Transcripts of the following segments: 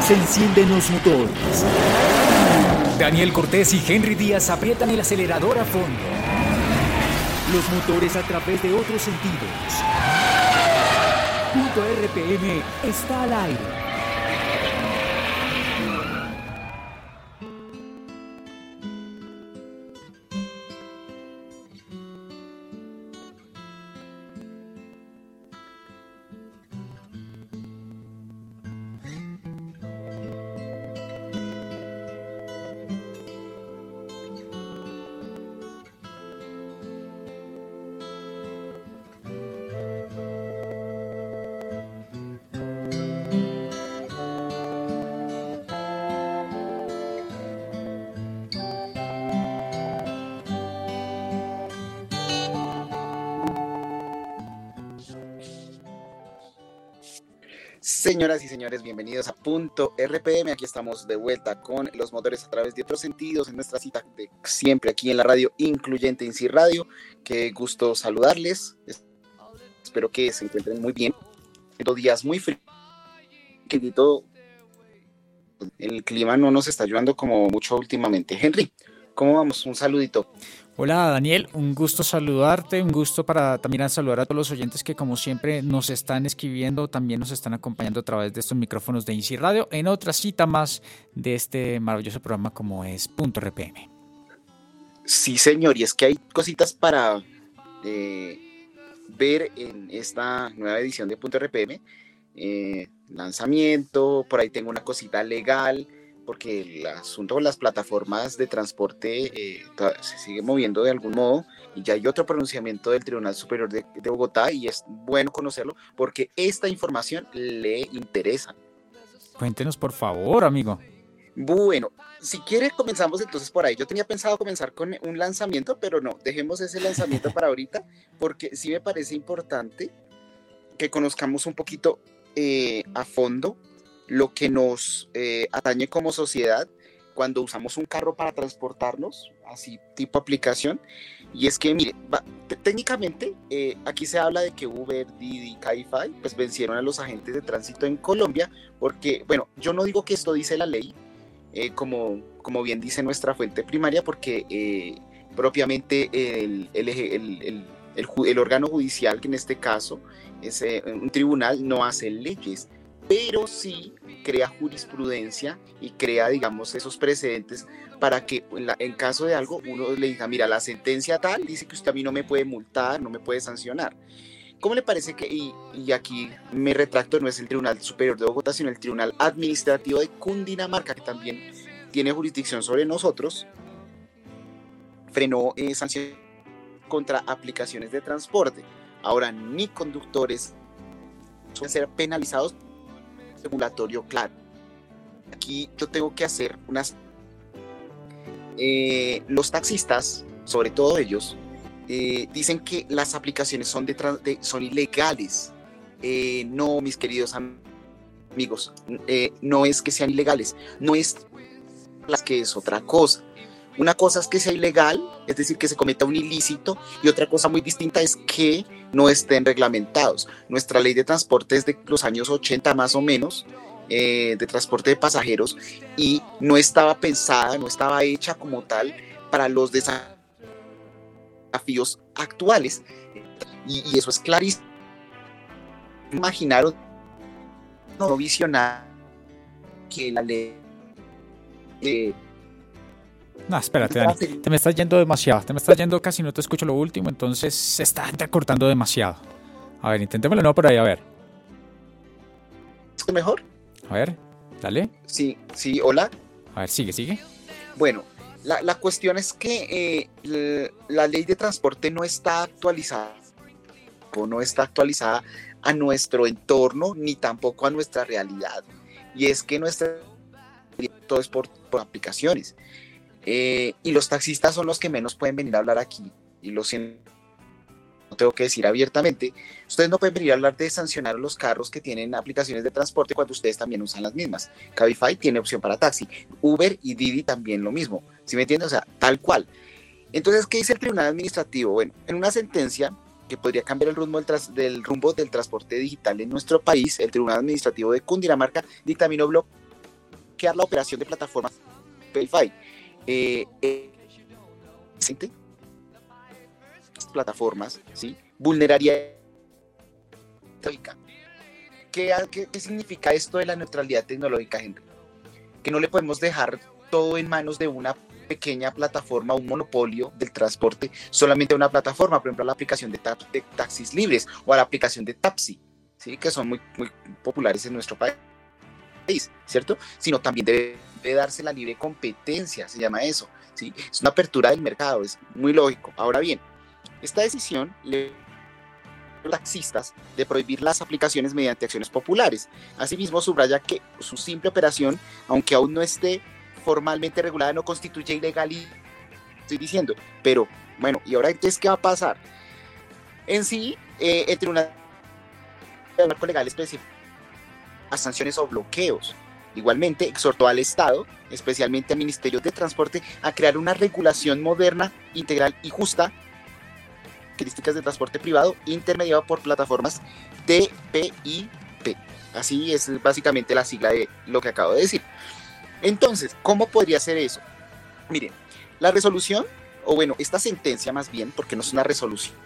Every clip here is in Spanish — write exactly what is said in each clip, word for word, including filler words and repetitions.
Se encienden los motores. Daniel Cortés y Henry Díaz aprietan el acelerador a fondo. Los motores a través de otros sentidos. Punto R P M está al aire. Señoras y señores, bienvenidos a Punto R P M. Aquí estamos de vuelta con los motores a través de otros sentidos en nuestra cita de siempre aquí en la radio incluyente INSI Radio. Qué gusto saludarles. Espero que se encuentren muy bien. Estos días muy fríos. El clima no nos está ayudando como mucho últimamente. Henry, ¿cómo vamos? Un saludito. Hola Daniel, un gusto saludarte, un gusto para también saludar a todos los oyentes que como siempre nos están escribiendo, también nos están acompañando a través de estos micrófonos de INSI Radio en otra cita más de este maravilloso programa como es Punto R P M. Sí señor, y es que hay cositas para eh, ver en esta nueva edición de Punto R P M, eh, lanzamiento, por ahí tengo una cosita legal, porque el asunto de las plataformas de transporte eh, se sigue moviendo de algún modo y ya hay otro pronunciamiento del Tribunal Superior de, de Bogotá y es bueno conocerlo porque esta información le interesa. Cuéntenos por favor, amigo. Bueno, si quiere comenzamos entonces por ahí. Yo tenía pensado comenzar con un lanzamiento, pero no, dejemos ese lanzamiento para ahorita porque sí me parece importante que conozcamos un poquito eh, a fondo lo que nos eh, atañe como sociedad cuando usamos un carro para transportarnos, así tipo aplicación, y es que, mire, va, t- técnicamente eh, aquí se habla de que Uber, Didi, Cabify, pues vencieron a los agentes de tránsito en Colombia, porque, bueno, yo no digo que esto dice la ley, eh, como, como bien dice nuestra fuente primaria, porque eh, propiamente el, el, el, el, el, el órgano judicial, que en este caso es eh, un tribunal, no hace leyes, pero sí crea jurisprudencia y crea, digamos, esos precedentes para que en, la, en caso de algo uno le diga, mira, la sentencia tal dice que usted a mí no me puede multar, no me puede sancionar. ¿Cómo le parece que, y, y aquí me retracto, no es el Tribunal Superior de Bogotá, sino el Tribunal Administrativo de Cundinamarca, que también tiene jurisdicción sobre nosotros, frenó eh, sanciones contra aplicaciones de transporte? Ahora, ni conductores suelen ser penalizados regulatorio claro. Aquí yo tengo que hacer unas... Eh, los taxistas, sobre todo ellos, eh, dicen que las aplicaciones son, de tra- de, son ilegales. Eh, no, mis queridos amigos, eh, no es que sean ilegales, no es las que es otra cosa. Una cosa es que sea ilegal, es decir, que se cometa un ilícito, y otra cosa muy distinta es que no estén reglamentados. Nuestra ley de transporte es de los años ochenta más o menos, eh, de transporte de pasajeros, y no estaba pensada, no estaba hecha como tal para los desafíos actuales. Y, y eso es clarísimo. Imaginaron, no visionar que la ley... Eh, No, espérate, Dani, te me estás yendo demasiado, te me estás yendo casi no te escucho lo último, entonces se está entrecortando demasiado. A ver, intentémoslo no por ahí, a ver. ¿Es mejor? A ver, dale. Sí, sí, hola. A ver, sigue, sigue. Bueno, la, la cuestión es que eh, la, la ley de transporte no está actualizada, o no está actualizada a nuestro entorno, ni tampoco a nuestra realidad. Y es que nuestra todo es por, por aplicaciones. Eh, y los taxistas son los que menos pueden venir a hablar aquí, y lo siento, tengo que decir abiertamente, ustedes no pueden venir a hablar de sancionar a los carros que tienen aplicaciones de transporte cuando ustedes también usan las mismas. Cabify tiene opción para taxi, Uber y Didi también lo mismo, ¿sí me entienden? O sea, tal cual. Entonces, ¿qué dice el Tribunal Administrativo? Bueno, en una sentencia que podría cambiar el rumbo del, tras, del rumbo del transporte digital en nuestro país, el Tribunal Administrativo de Cundinamarca dictaminó bloquear bloquear la operación de plataformas Payfy. Eh, eh, plataformas, ¿sí? Vulneraría. ¿Qué, qué, ¿Qué significa esto de la neutralidad tecnológica, Henry? Que no le podemos dejar todo en manos de una pequeña plataforma, un monopolio del transporte, solamente a una plataforma, por ejemplo, a la aplicación de, ta de taxis libres o a la aplicación de Tapsi, ¿sí? Que son muy, muy populares en nuestro país, ¿cierto? Sino también debe, debe darse la libre competencia, se llama eso, ¿sí? Es una apertura del mercado, es muy lógico. Ahora bien, esta decisión le taxistas de prohibir las aplicaciones mediante acciones populares. Asimismo, subraya que su simple operación, aunque aún no esté formalmente regulada, no constituye ilegal, y estoy diciendo, pero bueno, ¿y ahora entonces qué va a pasar? En sí, eh, el tribunal de marco legal específico a sanciones o bloqueos. Igualmente, exhortó al Estado, especialmente al Ministerio de Transporte, a crear una regulación moderna, integral y justa, características de transporte privado intermediado por plataformas T P I P. Así es básicamente la sigla de lo que acabo de decir. Entonces, ¿cómo podría ser eso? Miren, la resolución, o bueno, esta sentencia más bien, porque no es una resolución,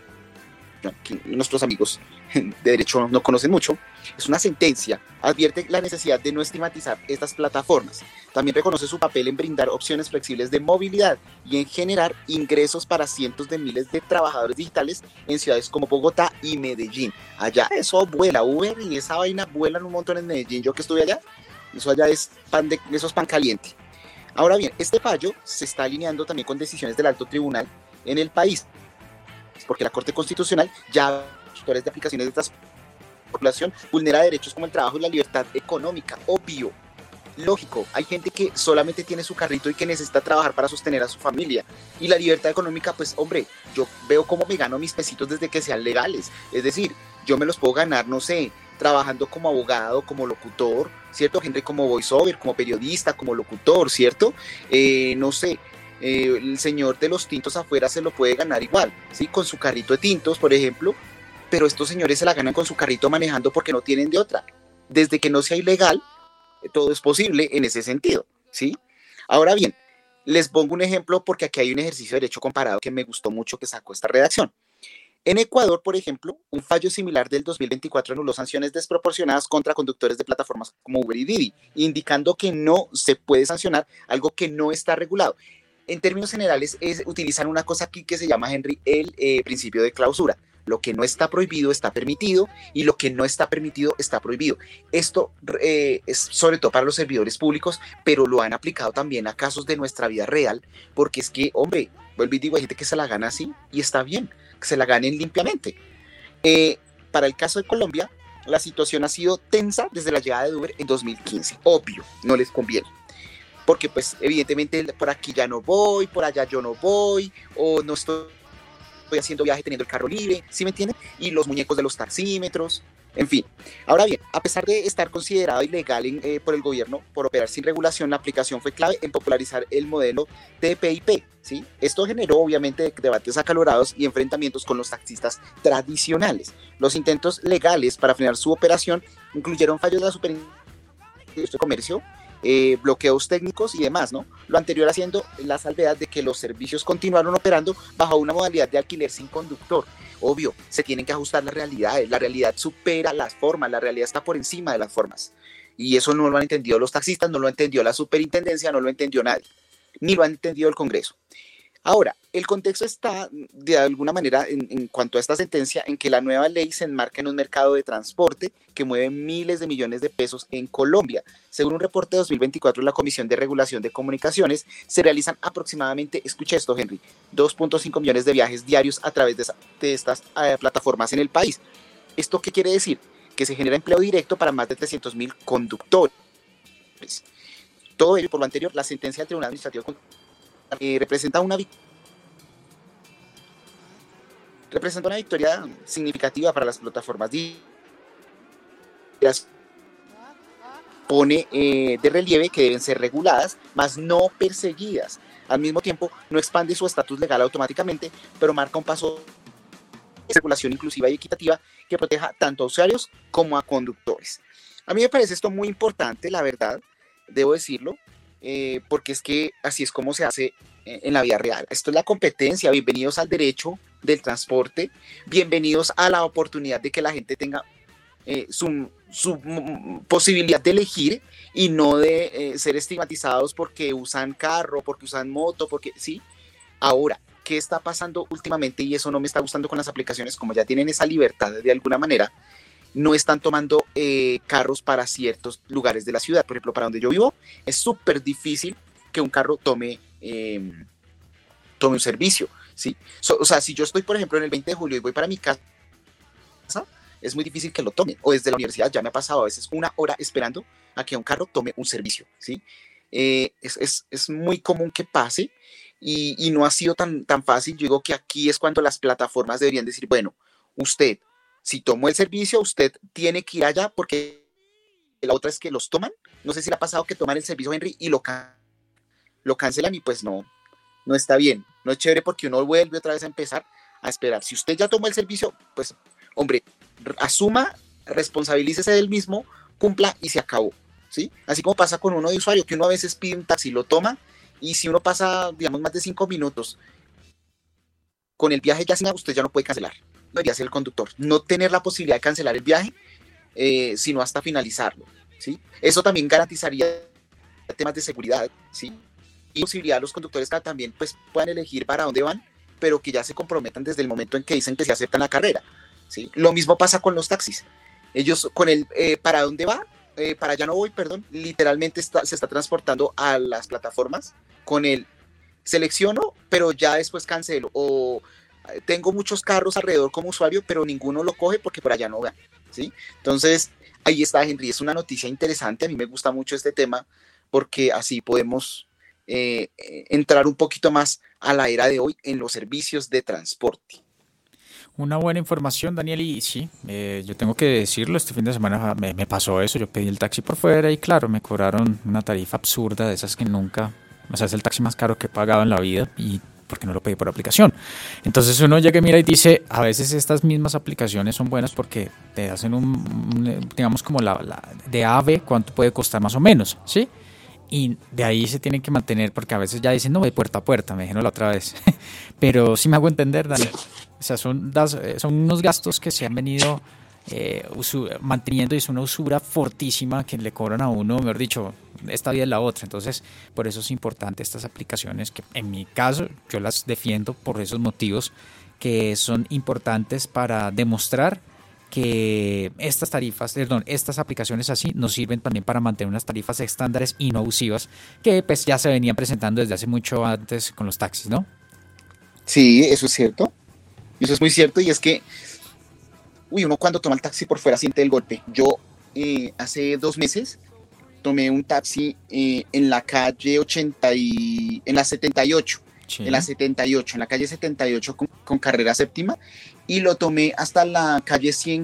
que nuestros amigos de derecho no conocen mucho, es una sentencia, advierte la necesidad de no estigmatizar estas plataformas. También reconoce su papel en brindar opciones flexibles de movilidad y en generar ingresos para cientos de miles de trabajadores digitales en ciudades como Bogotá y Medellín. Allá eso vuela, Uber y esa vaina vuelan un montón en Medellín. Yo que estuve allá, eso allá es pan de, eso es pan caliente. Ahora bien, este fallo se está alineando también con decisiones del alto tribunal en el país, porque la Corte Constitucional ya autores de aplicaciones de transportación vulnera derechos como el trabajo y la libertad económica, obvio, lógico. Hay gente que solamente tiene su carrito y que necesita trabajar para sostener a su familia, y la libertad económica, pues hombre, yo veo cómo me gano mis pesitos desde que sean legales, es decir, yo me los puedo ganar, no sé, trabajando como abogado, como locutor, ¿cierto? Gente como voiceover, como periodista, como locutor, ¿cierto? Eh, no sé, Eh, el señor de los tintos afuera se lo puede ganar igual, ¿sí? Con su carrito de tintos, por ejemplo, pero estos señores se la ganan con su carrito manejando porque no tienen de otra. Desde que no sea ilegal, todo es posible en ese sentido, ¿sí? Ahora bien, les pongo un ejemplo porque aquí hay un ejercicio de derecho comparado que me gustó mucho que sacó esta redacción. En Ecuador, por ejemplo, un fallo similar del dos mil veinticuatro anuló sanciones desproporcionadas contra conductores de plataformas como Uber y Didi, indicando que no se puede sancionar algo que no está regulado. En términos generales, es utilizar una cosa aquí que se llama, Henry, el eh, principio de clausura. Lo que no está prohibido está permitido y lo que no está permitido está prohibido. Esto eh, es sobre todo para los servidores públicos, pero lo han aplicado también a casos de nuestra vida real, porque es que, hombre, vuelvo y digo, hay gente que se la gana así y está bien, que se la ganen limpiamente. Eh, para el caso de Colombia, la situación ha sido tensa desde la llegada de Uber en dos mil quince. Obvio, no les conviene. Porque pues evidentemente por aquí ya no voy, por allá yo no voy, o no estoy, estoy haciendo viaje teniendo el carro libre, ¿sí me entienden? Y los muñecos de los taxímetros, en fin. Ahora bien, a pesar de estar considerado ilegal en, eh, por el gobierno por operar sin regulación, la aplicación fue clave en popularizar el modelo T P I P, ¿sí? Esto generó obviamente debates acalorados y enfrentamientos con los taxistas tradicionales. Los intentos legales para frenar su operación incluyeron fallos de la Superintendencia de Comercio, Eh, bloqueos técnicos y demás, ¿no? Lo anterior haciendo la salvedad de que los servicios continuaron operando bajo una modalidad de alquiler sin conductor. Obvio, se tienen que ajustar las realidades, la realidad supera las formas, la realidad está por encima de las formas. Y eso no lo han entendido los taxistas, no lo entendió la superintendencia, no lo entendió nadie, ni lo ha entendido el Congreso. Ahora, el contexto está de alguna manera en, en cuanto a esta sentencia en que la nueva ley se enmarca en un mercado de transporte que mueve miles de millones de pesos en Colombia. Según un reporte de dos mil veinticuatro de la Comisión de Regulación de Comunicaciones, se realizan aproximadamente, escucha esto, Henry, dos punto cinco millones de viajes diarios a través de, esa, de estas uh, plataformas en el país. ¿Esto qué quiere decir? Que se genera empleo directo para más de trescientos mil conductores. Todo ello, por lo anterior, la sentencia del Tribunal Administrativo Eh, representa una representa una victoria significativa para las plataformas. Pone eh, de relieve que deben ser reguladas, mas no perseguidas. Al mismo tiempo, no expande su estatus legal automáticamente, pero marca un paso de regulación inclusiva y equitativa que proteja tanto a usuarios como a conductores. A mí me parece esto muy importante, la verdad. debo decirlo, eh, porque es que así es como se hace en la vida real. Esto es la competencia. Bienvenidos al derecho del transporte, bienvenidos a la oportunidad de que la gente tenga eh, su, su posibilidad de elegir y no de eh, ser estigmatizados porque usan carro, porque usan moto, porque sí. Ahora, ¿qué está pasando últimamente? Y eso no me está gustando con las aplicaciones, como ya tienen esa libertad de alguna manera, no están tomando eh, carros para ciertos lugares de la ciudad. Por ejemplo, para donde yo vivo, es súper difícil que un carro tome, eh, tome un servicio, ¿sí? So, o sea, si yo estoy, por ejemplo, en el veinte de julio y voy para mi casa, es muy difícil que lo tome. O desde la universidad ya me ha pasado a veces una hora esperando a que un carro tome un servicio, ¿sí? Eh, es, es, es muy común que pase y, y no ha sido tan, tan fácil. Yo digo que aquí es cuando las plataformas deberían decir, bueno, usted, si tomó el servicio, usted tiene que ir allá porque la otra es que los toman. No sé si le ha pasado que toman el servicio, Henry, y lo, can lo cancelan y pues no, no está bien. No es chévere porque uno vuelve otra vez a empezar a esperar. Si usted ya tomó el servicio, pues, hombre, asuma, responsabilícese del mismo, cumpla y se acabó, ¿sí? Así como pasa con uno de usuario, que uno a veces pide un taxi, lo toma, y si uno pasa, digamos, más de cinco minutos con el viaje ya sin usted ya no puede cancelar. Debería ser el conductor, no tener la posibilidad de cancelar el viaje, eh, sino hasta finalizarlo, ¿sí? Eso también garantizaría temas de seguridad, ¿sí? Y posibilidad a los conductores que también pues, puedan elegir para dónde van, pero que ya se comprometan desde el momento en que dicen que se aceptan la carrera, ¿sí? Lo mismo pasa con los taxis. Ellos con el eh, para dónde va, eh, para allá no voy, perdón, literalmente está, se está transportando a las plataformas con el selecciono, pero ya después cancelo, o tengo muchos carros alrededor como usuario, pero ninguno lo coge porque por allá no van, ¿sí? Entonces, ahí está, Henry, es una noticia interesante, a mí me gusta mucho este tema, porque así podemos eh, entrar un poquito más a la era de hoy en los servicios de transporte. Una buena información, Daniel, y sí, eh, yo tengo que decirlo, este fin de semana me, me pasó eso, yo pedí el taxi por fuera y claro, me cobraron una tarifa absurda de esas que nunca, o sea, es el taxi más caro que he pagado en la vida y porque no lo pedí por aplicación. Entonces uno llega y mira y dice, a veces estas mismas aplicaciones son buenas porque te hacen un, un digamos como la, la de A a B, cuánto puede costar más o menos, ¿sí? Y de ahí se tienen que mantener porque a veces ya dicen, no, de puerta a puerta, me dijeron la otra vez. Pero sí me hago entender, Daniel. O sea, son, das, son unos gastos que se han venido eh, usu, manteniendo y es una usura fortísima que le cobran a uno, mejor dicho, esta vida es la otra. Entonces, por eso es importante estas aplicaciones que en mi caso yo las defiendo por esos motivos que son importantes para demostrar que estas tarifas, perdón, estas aplicaciones así nos sirven también para mantener unas tarifas estándares y no abusivas que pues ya se venían presentando desde hace mucho antes con los taxis, ¿no? Sí, eso es cierto. Eso es muy cierto y es que, uy, uno cuando toma el taxi por fuera siente el golpe. Yo eh, hace dos meses tomé un taxi eh, en la calle ochenta y en la setenta y ocho, sí. en la setenta y ocho, en la calle setenta y ocho con, con carrera séptima y lo tomé hasta la calle cien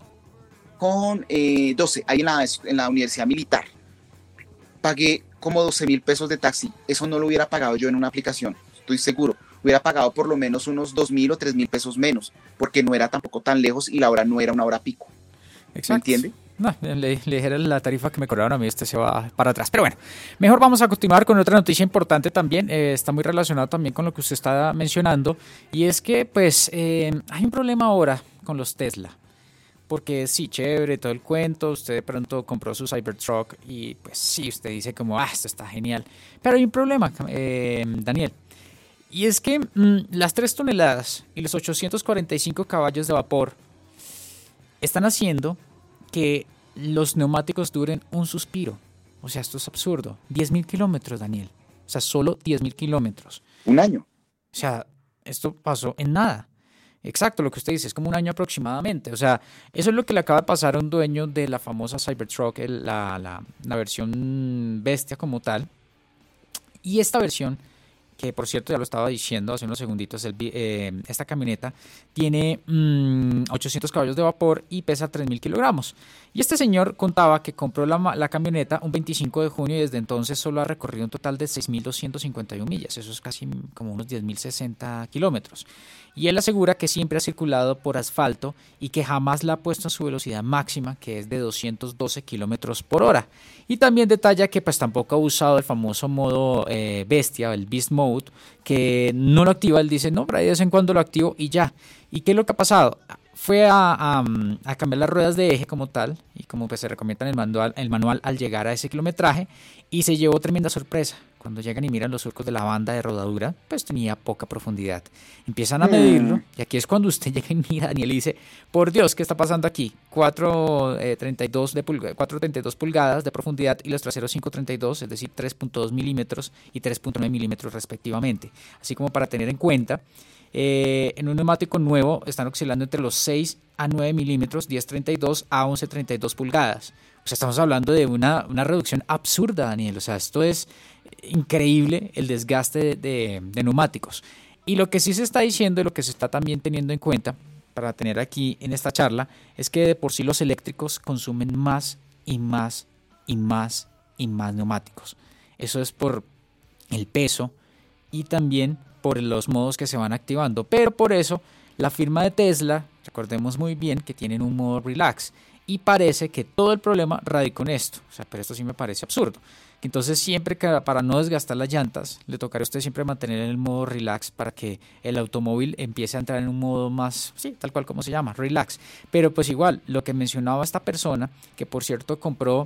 con eh, doce, ahí en la, en la Universidad Militar. Pagué como doce mil pesos de taxi. Eso no lo hubiera pagado yo en una aplicación, estoy seguro. Hubiera pagado por lo menos unos dos mil o tres mil pesos menos, porque no era tampoco tan lejos y la hora no era una hora pico. Exacto. ¿Me entiende? No, le, le dijera la tarifa que me cobraron a mí, este se va para atrás. Pero bueno, mejor vamos a continuar con otra noticia importante también. Eh, está muy relacionado también con lo que usted está mencionando. Y es que, pues, eh, hay un problema ahora con los Tesla. Porque sí, chévere, todo el cuento. Usted de pronto compró su Cybertruck y, pues, sí, usted dice como, ah, esto está genial. Pero hay un problema, eh, Daniel. Y es que mmm, las tres toneladas y los ochocientos cuarenta y cinco caballos de vapor están haciendo que los neumáticos duren un suspiro. O sea, esto es absurdo. diez mil kilómetros, Daniel. O sea, solo diez mil kilómetros. Un año. O sea, esto pasó en nada. Exacto, lo que usted dice, es como un año aproximadamente. O sea, eso es lo que le acaba de pasar a un dueño de la famosa Cybertruck, el, la, la, la versión bestia como tal. Y esta versión que por cierto ya lo estaba diciendo hace unos segunditos, el, eh, esta camioneta tiene mmm, ochocientos caballos de vapor y pesa tres mil kilogramos. Y este señor contaba que compró la, la camioneta un veinticinco de junio y desde entonces solo ha recorrido un total de seis mil doscientas cincuenta y una millas, eso es casi como unos diez mil sesenta kilómetros. Y él asegura que siempre ha circulado por asfalto y que jamás la ha puesto en su velocidad máxima, que es de doscientos doce kilómetros por hora. Y también detalla que pues tampoco ha usado el famoso modo eh, bestia, el Beast Mode, que no lo activa. Él dice, no, pero de vez en cuando lo activo y ya. ¿Y qué es lo que ha pasado? Fue a, a, a cambiar las ruedas de eje como tal, y como pues se recomienda en el manual, el manual al llegar a ese kilometraje, y se llevó tremenda sorpresa. Cuando llegan y miran los surcos de la banda de rodadura, pues tenía poca profundidad. Empiezan a medirlo, mm. y aquí es cuando usted llega y mira a Daniel y dice, por Dios, ¿qué está pasando aquí? cuatro treinta y dos pulgadas de profundidad y los traseros cinco treinta y dos, es decir, tres punto dos milímetros y tres punto nueve milímetros respectivamente. Así como para tener en cuenta, Eh, en un neumático nuevo están oscilando entre los seis a nueve milímetros, diez treinta y dos a once treinta y dos pulgadas. O sea, estamos hablando de una, una reducción absurda, Daniel. O sea, esto es increíble el desgaste de, de, de neumáticos. Y lo que sí se está diciendo y lo que se está también teniendo en cuenta para tener aquí en esta charla es que de por sí los eléctricos consumen más y más y más y más neumáticos. Eso es por el peso y también por los modos que se van activando, pero por eso la firma de Tesla, recordemos muy bien que tienen un modo relax y parece que todo el problema radica en esto, o sea, pero esto sí me parece absurdo. Entonces siempre que para no desgastar las llantas le tocará a usted siempre mantener en el modo relax para que el automóvil empiece a entrar en un modo más, sí, tal cual como se llama, relax. Pero pues igual, lo que mencionaba esta persona, que por cierto compró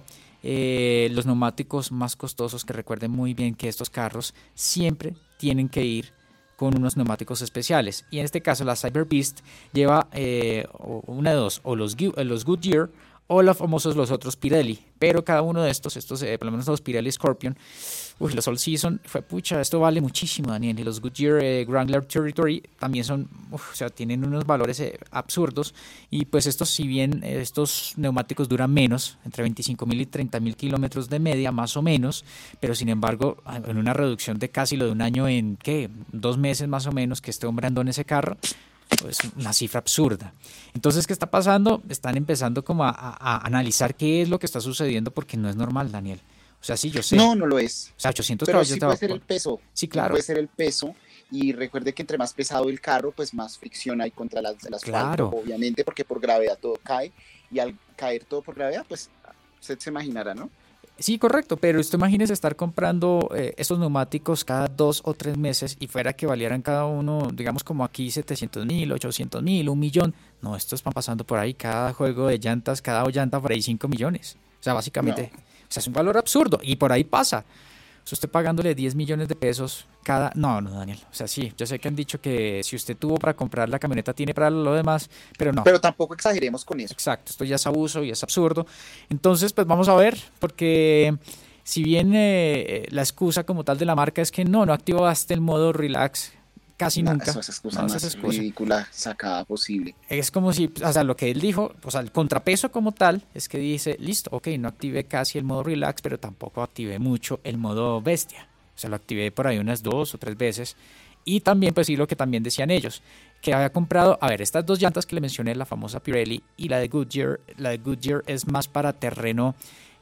eh, los neumáticos más costosos, que recuerden muy bien que estos carros siempre tienen que ir con unos neumáticos especiales, y en este caso la Cyber Beast lleva eh, una de dos, o los, los Goodyear o los famosos los otros Pirelli, pero cada uno de estos, estos eh, por lo menos los Pirelli Scorpion, uy, los All Season, fue pucha, esto vale muchísimo, Daniel, y los Goodyear eh, Wrangler Territory también son, uf, o sea, tienen unos valores eh, absurdos, y pues estos, si bien eh, estos neumáticos duran menos, entre veinticinco mil y treinta mil kilómetros de media, más o menos, pero sin embargo, en una reducción de casi lo de un año en, ¿qué? Dos meses más o menos que este hombre andó en ese carro, pues una cifra absurda. Entonces, ¿qué está pasando? Están empezando como a, a, a analizar qué es lo que está sucediendo, porque no es normal, Daniel. O sea, sí, yo sé. No, no lo es. O sea, ochocientos pero caballos sí de puede vapor. ser el peso. Sí, claro. Puede ser el peso. Y recuerde que entre más pesado el carro, pues más fricción hay contra las, las Claro. asfalto, obviamente, porque por gravedad todo cae. Y al caer todo por gravedad, pues usted se imaginará, ¿no? Sí, correcto, pero usted imagínese estar comprando eh, estos neumáticos cada dos o tres meses y fuera que valieran cada uno, digamos como aquí setecientos mil, ochocientos mil, un millón. No, estos van pasando por ahí, cada juego de llantas, cada llanta por ahí cinco millones. O sea, básicamente, no. O sea, es un valor absurdo y por ahí pasa. O sea, usted pagándole diez millones de pesos cada... No, no, Daniel. O sea, sí, yo sé que han dicho que si usted tuvo para comprar la camioneta, tiene para lo demás, pero no. Pero tampoco exageremos con eso. Exacto, esto ya es abuso y es absurdo. Entonces, pues vamos a ver, porque si bien eh, la excusa como tal de la marca es que no, no activaste el modo relax casi no, nunca. Eso es excusa no, más es excusa. ridícula sacada posible. Es como si, o sea, lo que él dijo, o sea, el contrapeso como tal es que dice, listo, ok, no activé casi el modo relax, pero tampoco activé mucho el modo bestia. O sea, lo activé por ahí unas dos o tres veces. Y también, pues sí, lo que también decían ellos, que había comprado, a ver, estas dos llantas que le mencioné, la famosa Pirelli y la de Goodyear, la de Goodyear es más para terreno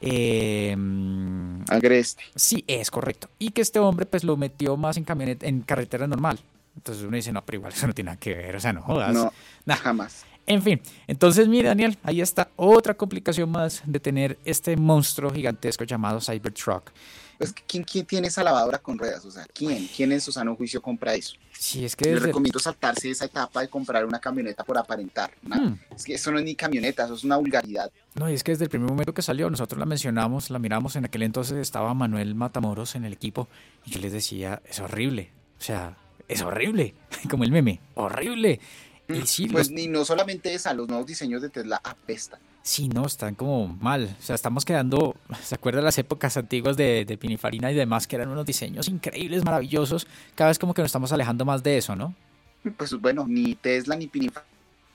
eh, agreste. Sí, es correcto. Y que este hombre pues lo metió más en camioneta, en carretera normal. Entonces uno dice, no, pero igual eso no tiene nada que ver, o sea, no jodas. No, nah. jamás. En fin, entonces mire, Daniel, ahí está otra complicación más de tener este monstruo gigantesco llamado Cybertruck. Pues, ¿quién, ¿quién tiene esa lavadora con ruedas? O sea, ¿quién? ¿Quién en su sano juicio compra eso? Sí, es que Yo desde... recomiendo saltarse esa etapa de comprar una camioneta por aparentar. ¿No? Hmm. Es que eso no es ni camioneta, eso es una vulgaridad. No, y es que desde el primer momento que salió, nosotros la mencionamos, la miramos, en aquel entonces estaba Manuel Matamoros en el equipo y yo les decía, es horrible, o sea, es horrible, como el meme, horrible. Y sí, pues los... ni no solamente esa, los nuevos diseños de Tesla apestan. Sí, no, están como mal. O sea, estamos quedando, ¿se acuerdan las épocas antiguas de, de Pininfarina y demás, que eran unos diseños increíbles, maravillosos? Cada vez como que nos estamos alejando más de eso, ¿no? Pues bueno, ni Tesla ni Pininfarina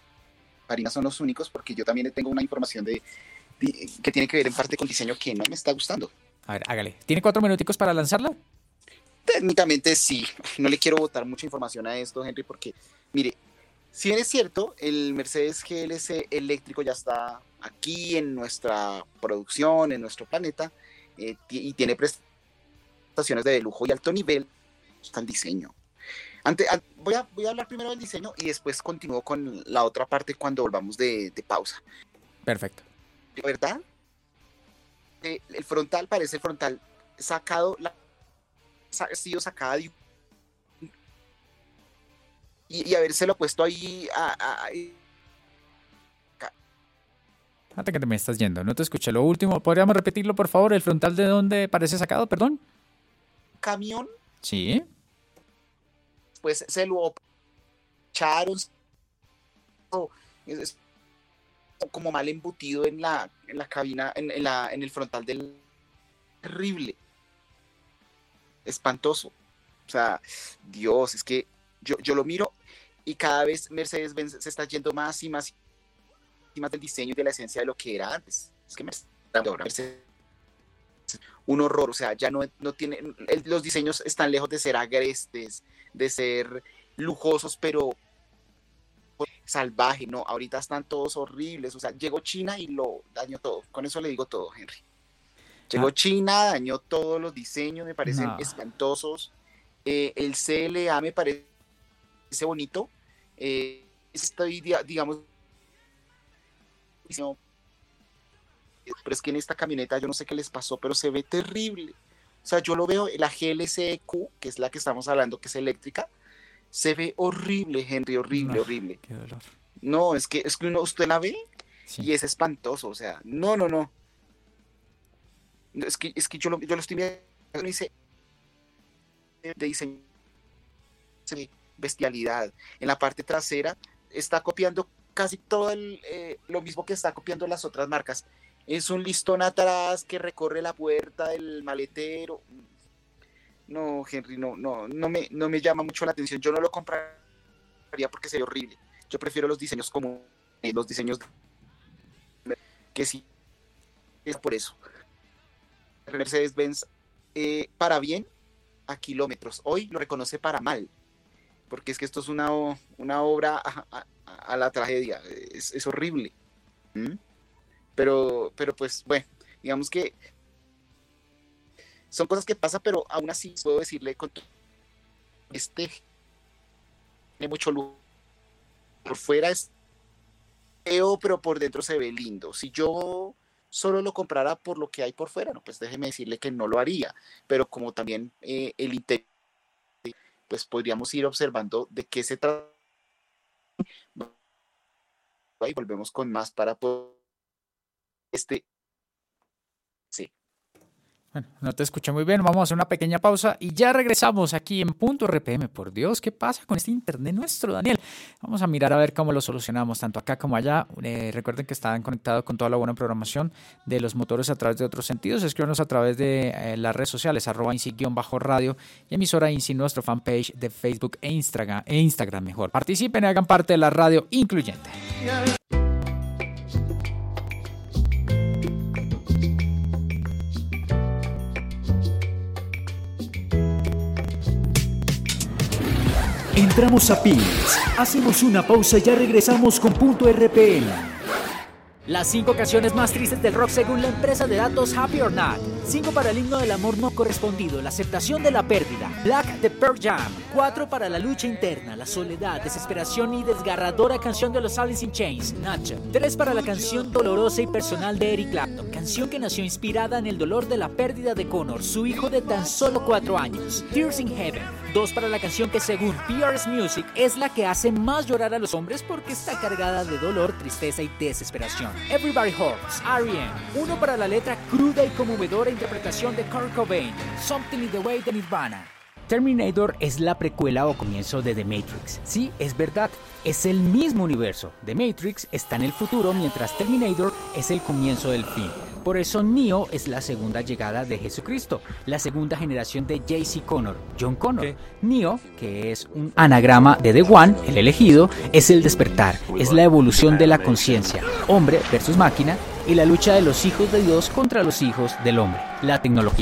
son los únicos, porque yo también tengo una información de, de que tiene que ver en parte con diseño que no me está gustando. A ver, hágale. ¿Tiene cuatro minuticos para lanzarla? Técnicamente sí, no le quiero botar mucha información a esto, Henry, porque, mire, si bien es cierto, el Mercedes G L C eléctrico ya está aquí en nuestra producción, en nuestro planeta, eh, y tiene prestaciones de lujo y alto nivel, está el diseño. Ante, a, voy, a, voy a hablar primero del diseño y después continúo con la otra parte cuando volvamos de, de pausa. Perfecto. ¿Verdad? Eh, el frontal parece frontal sacado, la, ha sido sacada de y, y habérselo puesto ahí a, a, a, Hasta que te me estás yendo, no te escuché lo último. ¿Podríamos repetirlo, por favor? ¿El frontal de dónde parece sacado, perdón? Camión. Sí. Pues se lo echaron es, es como mal embutido en la, en la cabina, en, en, la, en el frontal del terrible, espantoso. O sea, Dios, es que yo, yo lo miro y cada vez Mercedes-Benz se está yendo más y más y más del diseño y de la esencia de lo que era antes. Es que Mercedes un horror, o sea, ya no, no tiene, el, los diseños están lejos de ser agrestes, de ser lujosos, pero salvaje, no, ahorita están todos horribles, o sea, llegó China y lo dañó todo, con eso le digo todo, Henry. Llegó ah. China, dañó todos los diseños, me parecen no. espantosos, eh, el C L A me parece bonito, eh, estoy, digamos, pero es que en esta camioneta yo no sé qué les pasó, pero se ve terrible. O sea, yo lo veo, la G L C Q, que es la que estamos hablando, que es eléctrica, se ve horrible, Henry, horrible, no, horrible. Qué dolor. No, es que, es que uno, usted la ve sí. y es espantoso, o sea, no, no, no. Es que, es que yo, lo, yo lo estoy viendo y dice de diseño, bestialidad. En la parte trasera está copiando casi todo el, eh, lo mismo que está copiando las otras marcas. Es un listón atrás que recorre la puerta del maletero. No, Henry, no, no, no me, no me llama mucho la atención. Yo no lo compraría porque sería horrible. Yo prefiero los diseños como los diseños que sí, es por eso. Mercedes-Benz eh, para bien a kilómetros. Hoy lo reconoce para mal, porque es que esto es una, una obra a, a, a la tragedia. Es, es horrible. ¿Mm? Pero, pero pues, bueno, digamos que son cosas que pasan, pero aún así puedo decirle con este tiene mucho lujo. Por fuera es feo, pero por dentro se ve lindo. Si yo solo lo comprara por lo que hay por fuera, no, pues déjeme decirle que no lo haría. Pero como también eh, el interior, pues podríamos ir observando de qué se trata. Y volvemos con más para poder este sí. Bueno, no te escuché muy bien, vamos a hacer una pequeña pausa y ya regresamos aquí en Punto R P M. Por Dios, ¿qué pasa con este internet nuestro, Daniel? Vamos a mirar a ver cómo lo solucionamos, tanto acá como allá. Eh, recuerden que están conectados con toda la buena programación de los motores a través de otros sentidos. Escríbanos a través de eh, las redes sociales, arroba INSI-radio y emisora INSI, nuestro fanpage de Facebook e Instagram, e Instagram mejor. Participen y hagan parte de la radio incluyente. Entramos a Pins, hacemos una pausa y ya regresamos con Punto R P M. Las cinco canciones más tristes del rock según la empresa de datos Happy or Not. cinco para el himno del amor no correspondido, la aceptación de la pérdida. Black de Pearl Jam. cuatro para la lucha interna, la soledad, desesperación y desgarradora canción de los Alice in Chains, Nacho. tres para la canción dolorosa y personal de Eric Clapton. Canción que nació inspirada en el dolor de la pérdida de Connor, su hijo de tan solo cuatro años. Tears in Heaven. dos para la canción que según P R S Music es la que hace más llorar a los hombres porque está cargada de dolor, tristeza y desesperación. Everybody Hurts, R E M. uno para la letra cruda y conmovedora interpretación de Kurt Cobain, Something in the Way de Nirvana. Terminator es la precuela o comienzo de The Matrix. Sí, es verdad, es el mismo universo. The Matrix está en el futuro mientras Terminator es el comienzo del fin. Por eso Neo es la segunda llegada de Jesucristo, la segunda generación de J C Connor, John Connor. ¿Qué? Neo, que es un anagrama de The One, el elegido, es el despertar, es la evolución de la conciencia, hombre versus máquina, y la lucha de los hijos de Dios contra los hijos del hombre, la tecnología.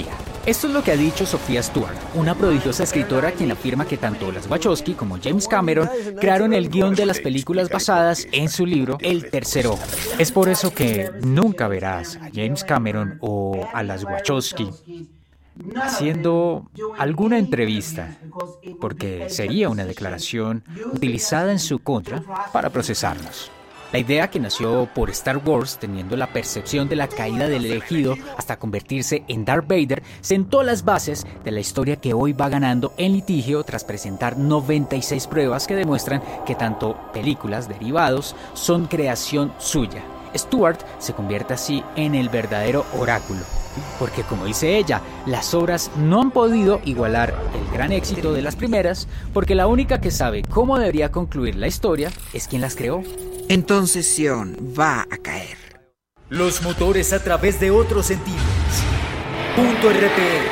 Esto es lo que ha dicho Sofía Stewart, una prodigiosa escritora quien afirma que tanto las Wachowski como James Cameron crearon el guión de las películas basadas en su libro El Tercer Ojo. Es por eso que nunca verás a James Cameron o a las Wachowski haciendo alguna entrevista, porque sería una declaración utilizada en su contra para procesarnos. La idea, que nació por Star Wars teniendo la percepción de la caída del elegido hasta convertirse en Darth Vader, sentó las bases de la historia que hoy va ganando en litigio tras presentar noventa y seis pruebas que demuestran que tanto películas derivados son creación suya. Stewart se convierte así en el verdadero oráculo, porque como dice ella, las obras no han podido igualar el gran éxito de las primeras, porque la única que sabe cómo debería concluir la historia es quien las creó. Entonces Sion va a caer. Los motores a través de otros sentidos. Punto R P M.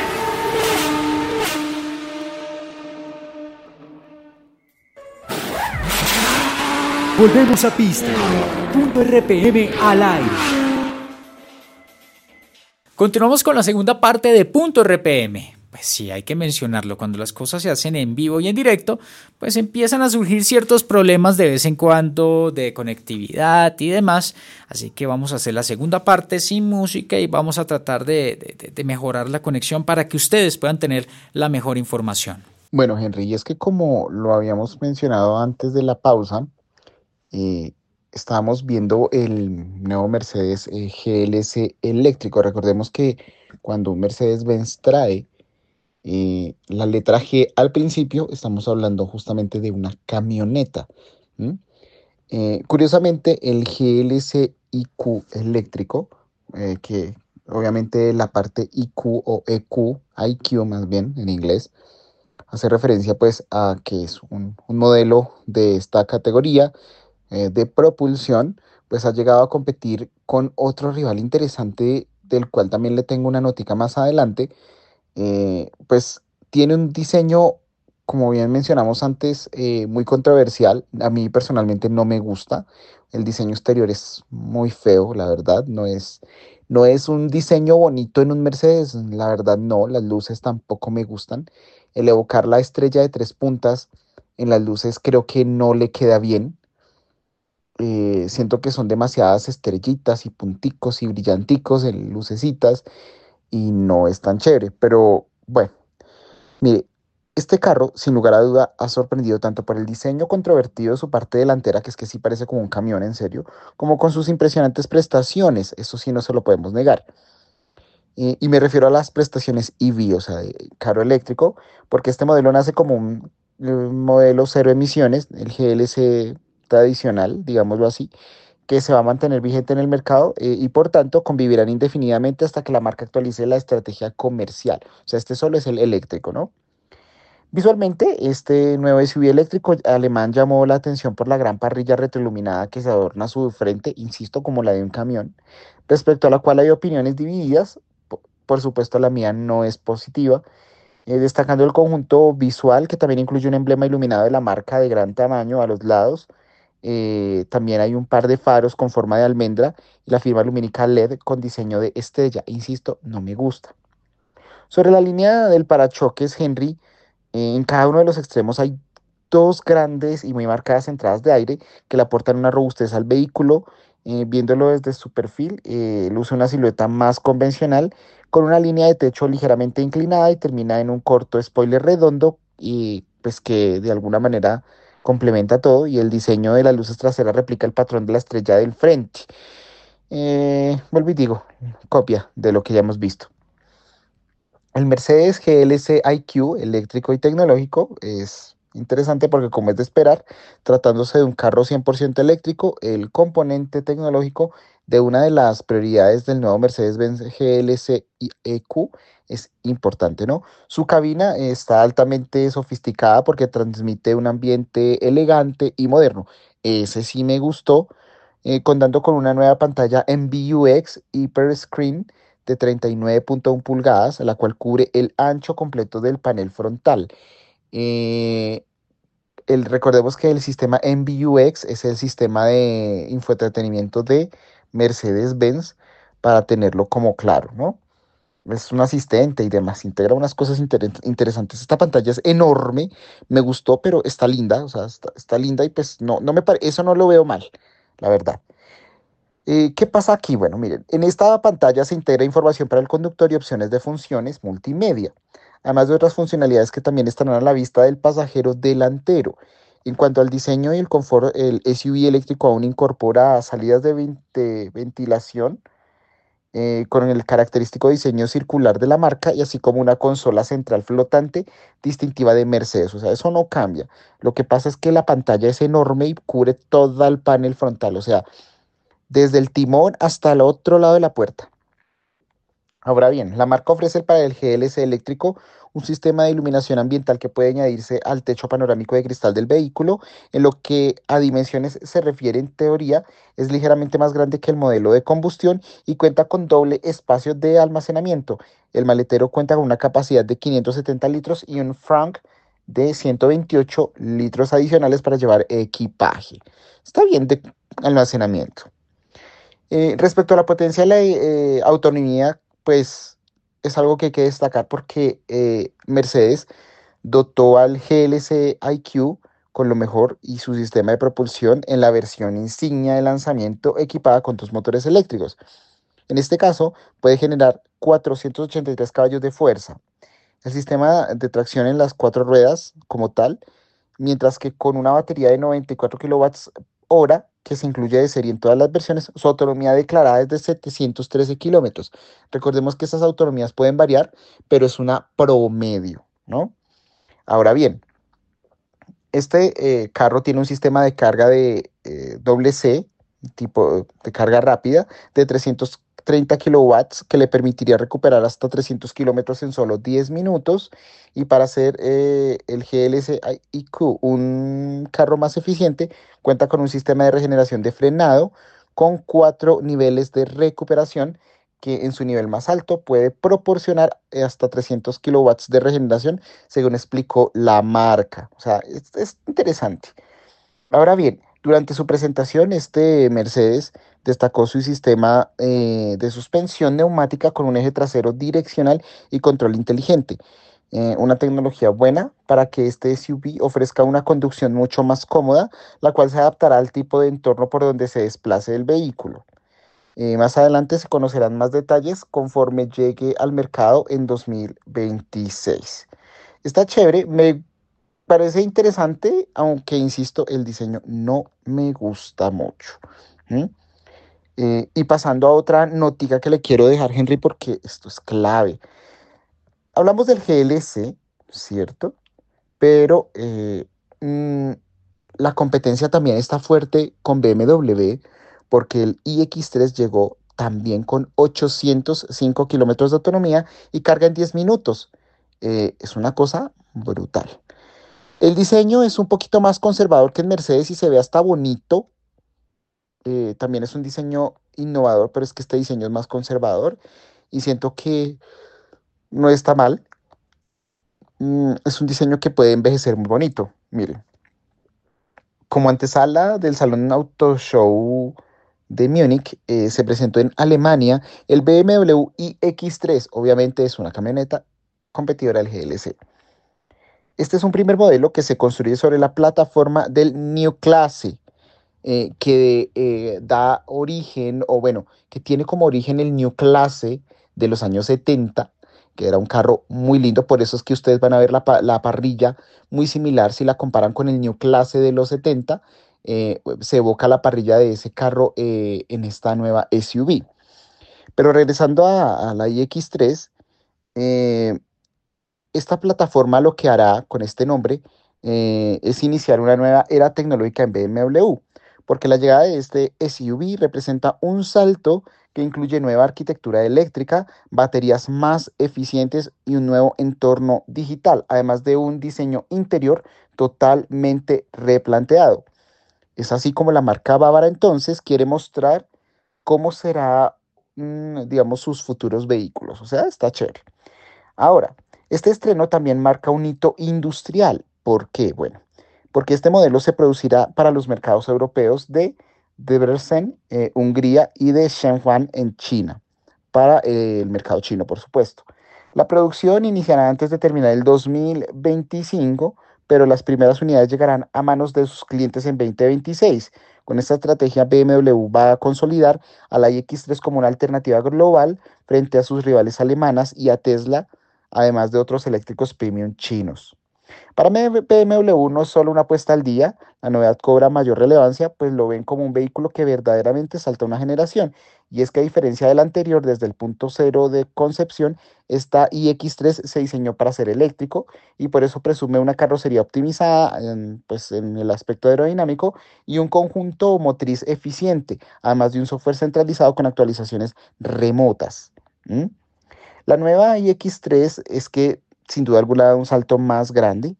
Volvemos a pista. Punto R P M al aire. Continuamos con la segunda parte de Punto R P M. Pues sí, hay que mencionarlo, cuando las cosas se hacen en vivo y en directo, pues empiezan a surgir ciertos problemas de vez en cuando de conectividad y demás, así que vamos a hacer la segunda parte sin música y vamos a tratar de, de, de mejorar la conexión para que ustedes puedan tener la mejor información. Bueno, Henry, y es que como lo habíamos mencionado antes de la pausa, eh, estábamos viendo el nuevo Mercedes eh, G L C eléctrico. Recordemos que cuando un Mercedes-Benz trae Eh, la letra G al principio, estamos hablando justamente de una camioneta. ¿Mm? Eh, curiosamente, el G L C I Q eléctrico, eh, que obviamente la parte I Q o E Q, I Q más bien en inglés, hace referencia pues a que es un, un modelo de esta categoría eh, de propulsión, pues ha llegado a competir con otro rival interesante, del cual también le tengo una notica más adelante. Eh, pues tiene un diseño, como bien mencionamos antes, eh, muy controversial. A mí personalmente no me gusta. El diseño exterior es muy feo, la verdad. No es, no es un diseño bonito en un Mercedes, la verdad no. Las luces tampoco me gustan. El evocar la estrella de tres puntas en las luces creo que no le queda bien. Eh, siento que son demasiadas estrellitas y punticos y brillanticos en lucecitas, y no es tan chévere, pero bueno, mire, este carro sin lugar a duda ha sorprendido tanto por el diseño controvertido de su parte delantera, que es que sí parece como un camión en serio, como con sus impresionantes prestaciones, eso sí no se lo podemos negar. Y, y me refiero a las prestaciones E V, o sea, de carro eléctrico, porque este modelo nace como un, un modelo cero emisiones, el G L C tradicional, digámoslo así, que se va a mantener vigente en el mercado eh, y por tanto convivirán indefinidamente hasta que la marca actualice la estrategia comercial. O sea, este solo es el eléctrico, ¿no? Visualmente, este nuevo S U V eléctrico alemán llamó la atención por la gran parrilla retroiluminada que se adorna su frente, insisto, como la de un camión, respecto a la cual hay opiniones divididas. Por, por supuesto, la mía no es positiva, eh, destacando el conjunto visual, que también incluye un emblema iluminado de la marca de gran tamaño a los lados. Eh, también hay un par de faros con forma de almendra y la firma lumínica L E D con diseño de estrella. Insisto, no me gusta. Sobre la línea del parachoques, Henry, eh, en cada uno de los extremos hay dos grandes y muy marcadas entradas de aire que le aportan una robustez al vehículo. Eh, viéndolo desde su perfil, eh, luce una silueta más convencional, con una línea de techo ligeramente inclinada y termina en un corto spoiler redondo, y pues que de alguna manera complementa todo, y el diseño de las luces traseras replica el patrón de la estrella del frente. Eh, vuelvo y digo, copia de lo que ya hemos visto. El Mercedes G L C I Q eléctrico y tecnológico es interesante porque, como es de esperar, tratándose de un carro cien por ciento eléctrico, el componente tecnológico de una de las prioridades del nuevo Mercedes-Benz G L C E Q es importante, ¿no? Su cabina está altamente sofisticada porque transmite un ambiente elegante y moderno. Ese sí me gustó, eh, contando con una nueva pantalla M B U X Hyper Screen de treinta y nueve punto uno pulgadas, la cual cubre el ancho completo del panel frontal. Eh, el, recordemos que el sistema M B U X es el sistema de infoentretenimiento de Mercedes-Benz, para tenerlo como claro, ¿no? es un asistente y demás, integra unas cosas inter- interesantes. Esta pantalla es enorme, me gustó, pero está linda, o sea, está, está linda y pues no, no me pare- eso no lo veo mal, la verdad. Eh, ¿qué pasa aquí? Bueno, miren, en esta pantalla se integra información para el conductor y opciones de funciones multimedia, además de otras funcionalidades que también estarán a la vista del pasajero delantero. En cuanto al diseño y el confort, el S U V eléctrico aún incorpora salidas de ven- de ventilación eh, con el característico diseño circular de la marca y así como una consola central flotante distintiva de Mercedes. O sea, eso no cambia. Lo que pasa es que la pantalla es enorme y cubre todo el panel frontal, o sea, desde el timón hasta el otro lado de la puerta. Ahora bien, la marca ofrece para el G L C eléctrico un sistema de iluminación ambiental que puede añadirse al techo panorámico de cristal del vehículo, en lo que a dimensiones se refiere en teoría, es ligeramente más grande que el modelo de combustión y cuenta con doble espacio de almacenamiento. El maletero cuenta con una capacidad de quinientos setenta litros y un frunk de ciento veintiocho litros adicionales para llevar equipaje. Está bien de almacenamiento. Eh, respecto a la potencia de la eh, autonomía, pues es algo que hay que destacar porque eh, Mercedes dotó al G L C I Q con lo mejor y su sistema de propulsión en la versión insignia de lanzamiento equipada con dos motores eléctricos. En este caso, puede generar cuatrocientos ochenta y tres caballos de fuerza. El sistema de tracción en las cuatro ruedas como tal, mientras que con una batería de noventa y cuatro kilowatts hora que se incluye de serie en todas las versiones, su autonomía declarada es de setecientos trece kilómetros. Recordemos que esas autonomías pueden variar, pero es una promedio, ¿no? Ahora bien, este eh, carro tiene un sistema de carga de eh, doble C, tipo de carga rápida, de trescientos treinta kilowatts, que le permitiría recuperar hasta trescientos kilómetros en solo diez minutos. Y para hacer eh, el G L C I Q un carro más eficiente, cuenta con un sistema de regeneración de frenado con cuatro niveles de recuperación que en su nivel más alto puede proporcionar hasta trescientos kilowatts de regeneración según explicó la marca. O sea, es, es interesante. Ahora bien, durante su presentación, este Mercedes destacó su sistema eh, de suspensión neumática con un eje trasero direccional y control inteligente. Eh, una tecnología buena para que este S U V ofrezca una conducción mucho más cómoda, la cual se adaptará al tipo de entorno por donde se desplace el vehículo. Eh, más adelante se conocerán más detalles conforme llegue al mercado en dos mil veintiséis. Está chévere, me parece interesante, aunque insisto, el diseño no me gusta mucho. ¿Mm? Eh, y pasando a otra notica que le quiero dejar, Henry, porque esto es clave. Hablamos del G L C, ¿cierto? Pero eh, mm, la competencia también está fuerte con B M W porque el iX tres llegó también con ochocientos cinco kilómetros de autonomía y carga en diez minutos. Eh, es una cosa brutal. El diseño es un poquito más conservador que en Mercedes y se ve hasta bonito. Eh, también es un diseño innovador, pero es que este diseño es más conservador y siento que no está mal. Mm, es un diseño que puede envejecer muy bonito. Miren, como antesala del Salón Auto Show de Múnich, eh, se presentó en Alemania el B M W iX tres. Obviamente es una camioneta competidora del G L C. Este es un primer modelo que se construye sobre la plataforma del New Classe, eh, que eh, da origen, o bueno, que tiene como origen el New Classe de los años setenta, que era un carro muy lindo. Por eso es que ustedes van a ver la, pa- la parrilla muy similar si la comparan con el New Classe de los setenta. Eh, se evoca la parrilla de ese carro eh, en esta nueva S U V. Pero regresando a, a la iX tres, eh, esta plataforma lo que hará con este nombre eh, es iniciar una nueva era tecnológica en B M W, porque la llegada de este S U V representa un salto que incluye nueva arquitectura eléctrica, baterías más eficientes y un nuevo entorno digital, además de un diseño interior totalmente replanteado. Es así como la marca bávara entonces quiere mostrar cómo será, mm, digamos, sus futuros vehículos. O sea, está chévere. Ahora, este estreno también marca un hito industrial. ¿Por qué? Bueno, porque este modelo se producirá para los mercados europeos de Debrecen, eh, Hungría y de Shenzhen en China. para eh, el mercado chino, por supuesto. La producción iniciará antes de terminar el dos mil veinticinco, pero las primeras unidades llegarán a manos de sus clientes en dos mil veintiséis. Con esta estrategia, B M W va a consolidar a la iX tres como una alternativa global frente a sus rivales alemanas y a Tesla, además de otros eléctricos premium chinos. Para B M W no es solo una apuesta al día, la novedad cobra mayor relevancia, pues lo ven como un vehículo que verdaderamente salta una generación. Y es que a diferencia del anterior, desde el punto cero de concepción, esta iX tres se diseñó para ser eléctrico y por eso presume una carrocería optimizada en, pues, en el aspecto aerodinámico y un conjunto motriz eficiente, además de un software centralizado con actualizaciones remotas. ¿Mm? La nueva iX tres es que sin duda alguna da un salto más grande,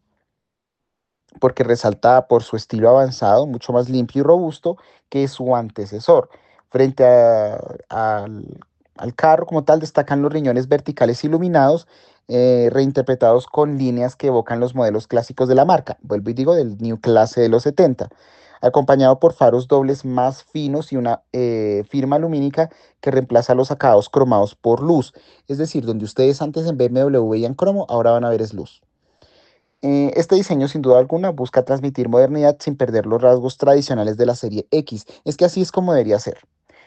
porque resalta por su estilo avanzado, mucho más limpio y robusto que su antecesor. Frente a- al, al carro como tal, destacan los riñones verticales iluminados, eh, reinterpretados con líneas que evocan los modelos clásicos de la marca, vuelvo y digo, del New Clase de los setenta, acompañado por faros dobles más finos y una eh, firma lumínica que reemplaza los acabados cromados por luz. Es decir, donde ustedes antes en B M W veían cromo, ahora van a ver es luz. Eh, este diseño, sin duda alguna, busca transmitir modernidad sin perder los rasgos tradicionales de la serie X. Es que así es como debería ser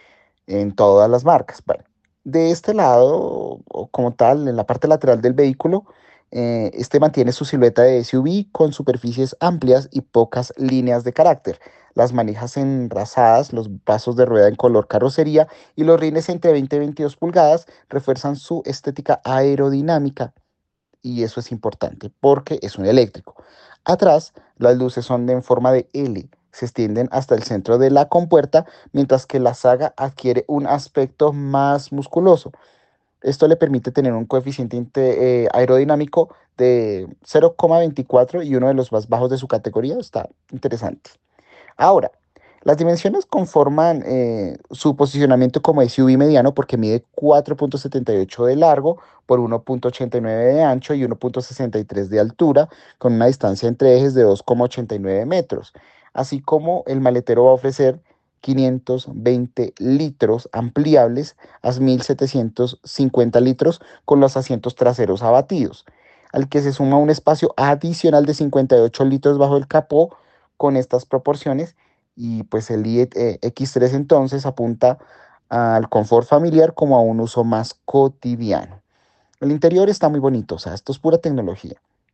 en todas las marcas. Bueno, de este lado, o como tal, en la parte lateral del vehículo, eh, este mantiene su silueta de S U V con superficies amplias y pocas líneas de carácter. Las manijas enrasadas, los vasos de rueda en color carrocería y los rines entre veinte y veintidós pulgadas refuerzan su estética aerodinámica, y eso es importante porque es un eléctrico. Atrás, las luces son de en forma de L, se extienden hasta el centro de la compuerta, mientras que la saga adquiere un aspecto más musculoso. Esto le permite tener un coeficiente inte- eh, aerodinámico de cero coma veinticuatro y uno de los más bajos de su categoría. Está interesante. Ahora, las dimensiones conforman eh, su posicionamiento como S U V mediano porque mide cuatro punto setenta y ocho de largo por uno punto ochenta y nueve de ancho y uno punto sesenta y tres de altura, con una distancia entre ejes de dos coma ochenta y nueve metros. Así como el maletero va a ofrecer quinientos veinte litros ampliables a mil setecientos cincuenta litros con los asientos traseros abatidos, al que se suma un espacio adicional de cincuenta y ocho litros bajo el capó. Con estas proporciones, y pues el iX tres entonces apunta al confort familiar como a un uso más cotidiano. El interior está muy bonito, o sea, esto es pura tecnología,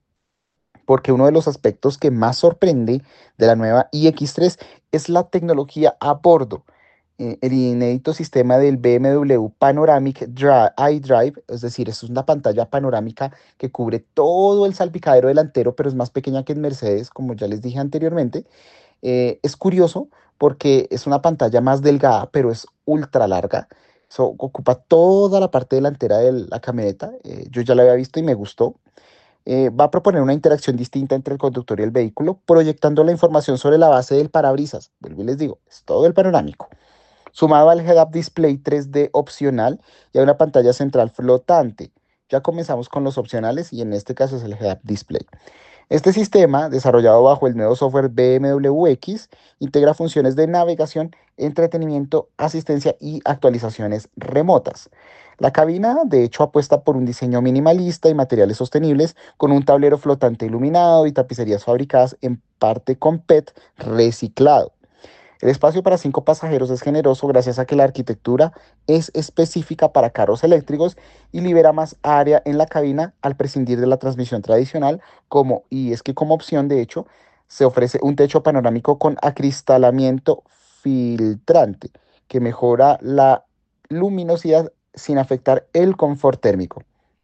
porque uno de los aspectos que más sorprende de la nueva iX tres es la tecnología a bordo. Eh, el inédito sistema del B M W Panoramic Dri- iDrive, es decir, es una pantalla panorámica que cubre todo el salpicadero delantero, pero es más pequeña que en Mercedes, como ya les dije anteriormente. Eh, es curioso porque es una pantalla más delgada, pero es ultra larga. So, ocupa toda la parte delantera de la camioneta. Eh, yo ya la había visto y me gustó. Eh, va a proponer una interacción distinta entre el conductor y el vehículo, proyectando la información sobre la base del parabrisas. Vuelvo y les digo, es todo el panorámico. Sumado al head-up display tres D opcional y a una pantalla central flotante. Ya comenzamos con los opcionales y en este caso es el head-up display. Este sistema, desarrollado bajo el nuevo software B M W X, integra funciones de navegación, entretenimiento, asistencia y actualizaciones remotas. La cabina, de hecho, apuesta por un diseño minimalista y materiales sostenibles, con un tablero flotante iluminado y tapicerías fabricadas en parte con P E T reciclado. El espacio para cinco pasajeros es generoso gracias a que la arquitectura es específica para carros eléctricos y libera más área en la cabina al prescindir de la transmisión tradicional, como, y es que como opción, de hecho, se ofrece un techo panorámico con acristalamiento filtrante que mejora la luminosidad sin afectar el confort térmico.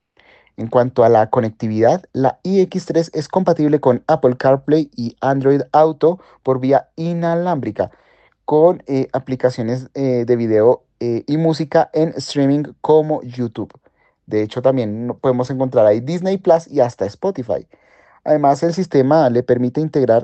En cuanto a la conectividad, la iX tres es compatible con Apple CarPlay y Android Auto por vía inalámbrica, con eh, aplicaciones eh, de video eh, y música en streaming como YouTube. De hecho, también no- podemos encontrar ahí Disney Plus y hasta Spotify. Además, el sistema le permite integrar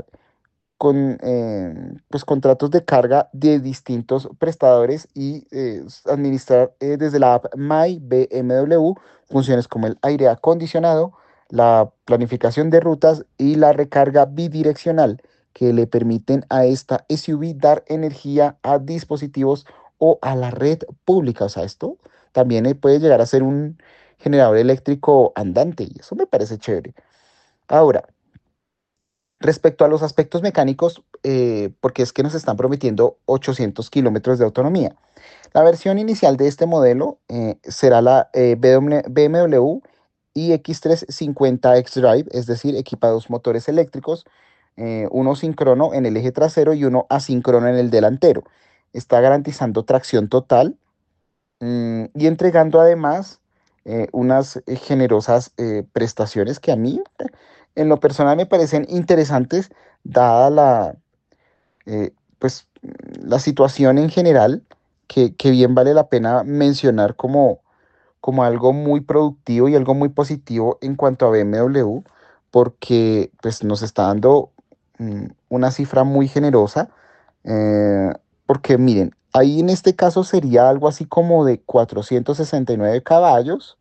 con eh, pues, contratos de carga de distintos prestadores y eh, s- administrar eh, desde la app My B M W funciones como el aire acondicionado, la planificación de rutas y la recarga bidireccional, que le permiten a esta S U V dar energía a dispositivos o a la red pública. O sea, esto también eh, puede llegar a ser un generador eléctrico andante y eso me parece chévere. Ahora, respecto a los aspectos mecánicos, eh, porque es que nos están prometiendo ochocientos kilómetros de autonomía. La versión inicial de este modelo eh, será la eh, B M W iX trescientos cincuenta X-Drive, es decir, equipa dos motores eléctricos, eh, uno síncrono en el eje trasero y uno asíncrono en el delantero. Está garantizando tracción total mm, y entregando además eh, unas eh, generosas eh, prestaciones que a mí, eh, en lo personal, me parecen interesantes, dada la, eh, pues, la situación en general, que, que bien vale la pena mencionar como, como algo muy productivo y algo muy positivo en cuanto a B M W, porque pues, nos está dando mm, una cifra muy generosa, eh, porque miren, ahí en este caso sería algo así como de cuatrocientos sesenta y nueve caballos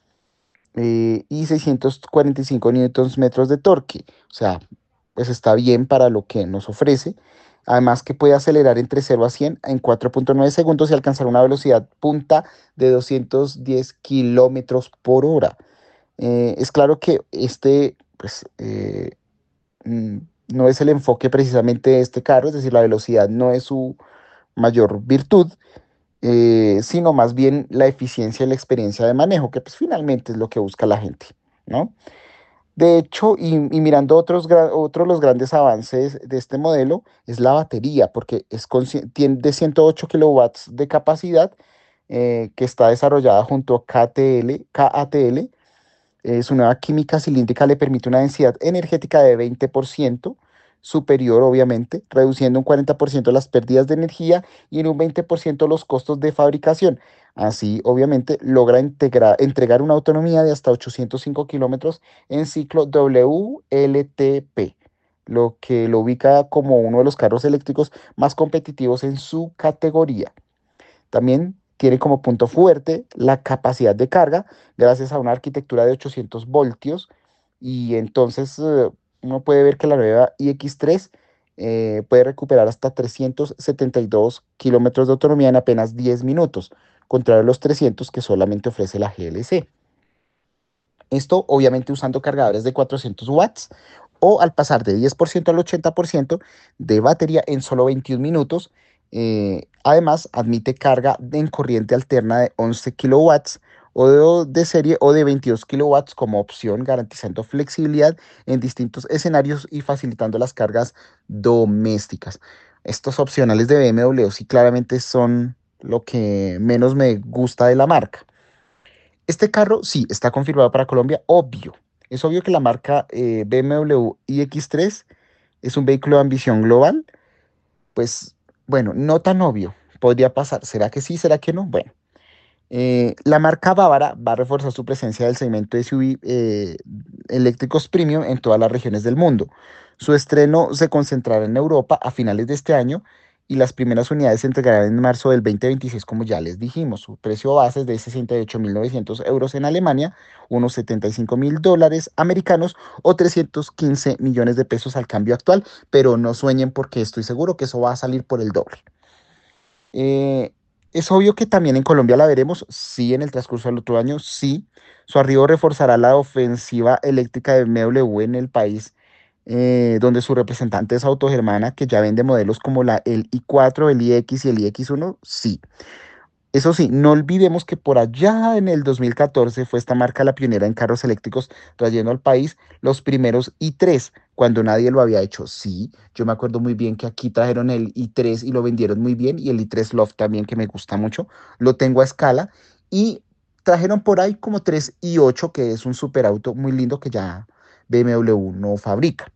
eh, y seiscientos cuarenta y cinco newtons metros de torque. O sea, pues está bien para lo que nos ofrece. Además que puede acelerar entre cero a cien en cuatro punto nueve segundos y alcanzar una velocidad punta de doscientos diez kilómetros por hora. Eh, es claro que este, pues, eh, mm, no es el enfoque precisamente de este carro, es decir, la velocidad no es su mayor virtud, eh, sino más bien la eficiencia y la experiencia de manejo, que pues finalmente es lo que busca la gente, ¿no? De hecho, y, y mirando otros, gra- otros los grandes avances de este modelo, es la batería, porque es consci- tiene de ciento ocho kilowatts de capacidad, eh, que está desarrollada junto a K T L, K A T L. Eh, su nueva química cilíndrica le permite una densidad energética de veinte por ciento superior, obviamente, reduciendo un cuarenta por ciento las pérdidas de energía y en un veinte por ciento los costos de fabricación. Así, obviamente, logra integra- entregar una autonomía de hasta ochocientos cinco kilómetros en ciclo W L T P, lo que lo ubica como uno de los carros eléctricos más competitivos en su categoría. También tiene como punto fuerte la capacidad de carga, gracias a una arquitectura de ochocientos voltios. Y entonces eh, uno puede ver que la nueva iX tres eh, puede recuperar hasta trescientos setenta y dos kilómetros de autonomía en apenas diez minutos, contrario a los trescientos que solamente ofrece la G L C. Esto obviamente usando cargadores de cuatrocientos watts o al pasar de diez por ciento al ochenta por ciento de batería en solo veintiún minutos. Eh, además, admite carga en corriente alterna de once kilowatts o de, de serie o de veintidós kilowatts como opción, garantizando flexibilidad en distintos escenarios y facilitando las cargas domésticas. Estos opcionales de B M W sí claramente son lo que menos me gusta de la marca. Este carro sí está confirmado para Colombia, obvio. Es obvio que la marca eh, B M W iX tres es un vehículo de ambición global. Pues bueno, no tan obvio. Podría pasar. ¿Será que sí? ¿Será que no? Bueno. Eh, la marca bávara va a reforzar su presencia del segmento de S U V eh, eléctricos premium en todas las regiones del mundo. Su estreno se concentrará en Europa a finales de este año y las primeras unidades se entregarán en marzo del dos mil veintiséis, como ya les dijimos. Su precio base es de sesenta y ocho mil novecientos euros en Alemania, unos setenta y cinco mil dólares americanos o trescientos quince millones de pesos al cambio actual, pero no sueñen porque estoy seguro que eso va a salir por el doble. Eh, es obvio que también en Colombia la veremos, sí, en el transcurso del otro año, sí. Su arribo reforzará la ofensiva eléctrica de B M W en el país, eh, donde su representante es Autogermana, que ya vende modelos como la, el i cuatro, el iX y el iX uno, sí. Eso sí, no olvidemos que por allá en el dos mil catorce fue esta marca la pionera en carros eléctricos, trayendo al país los primeros i tres, cuando nadie lo había hecho. Sí, yo me acuerdo muy bien que aquí trajeron el i tres y lo vendieron muy bien, y el i tres Loft también, que me gusta mucho, lo tengo a escala, y trajeron por ahí como tres i ocho, que es un superauto muy lindo que ya B M W no fabrica.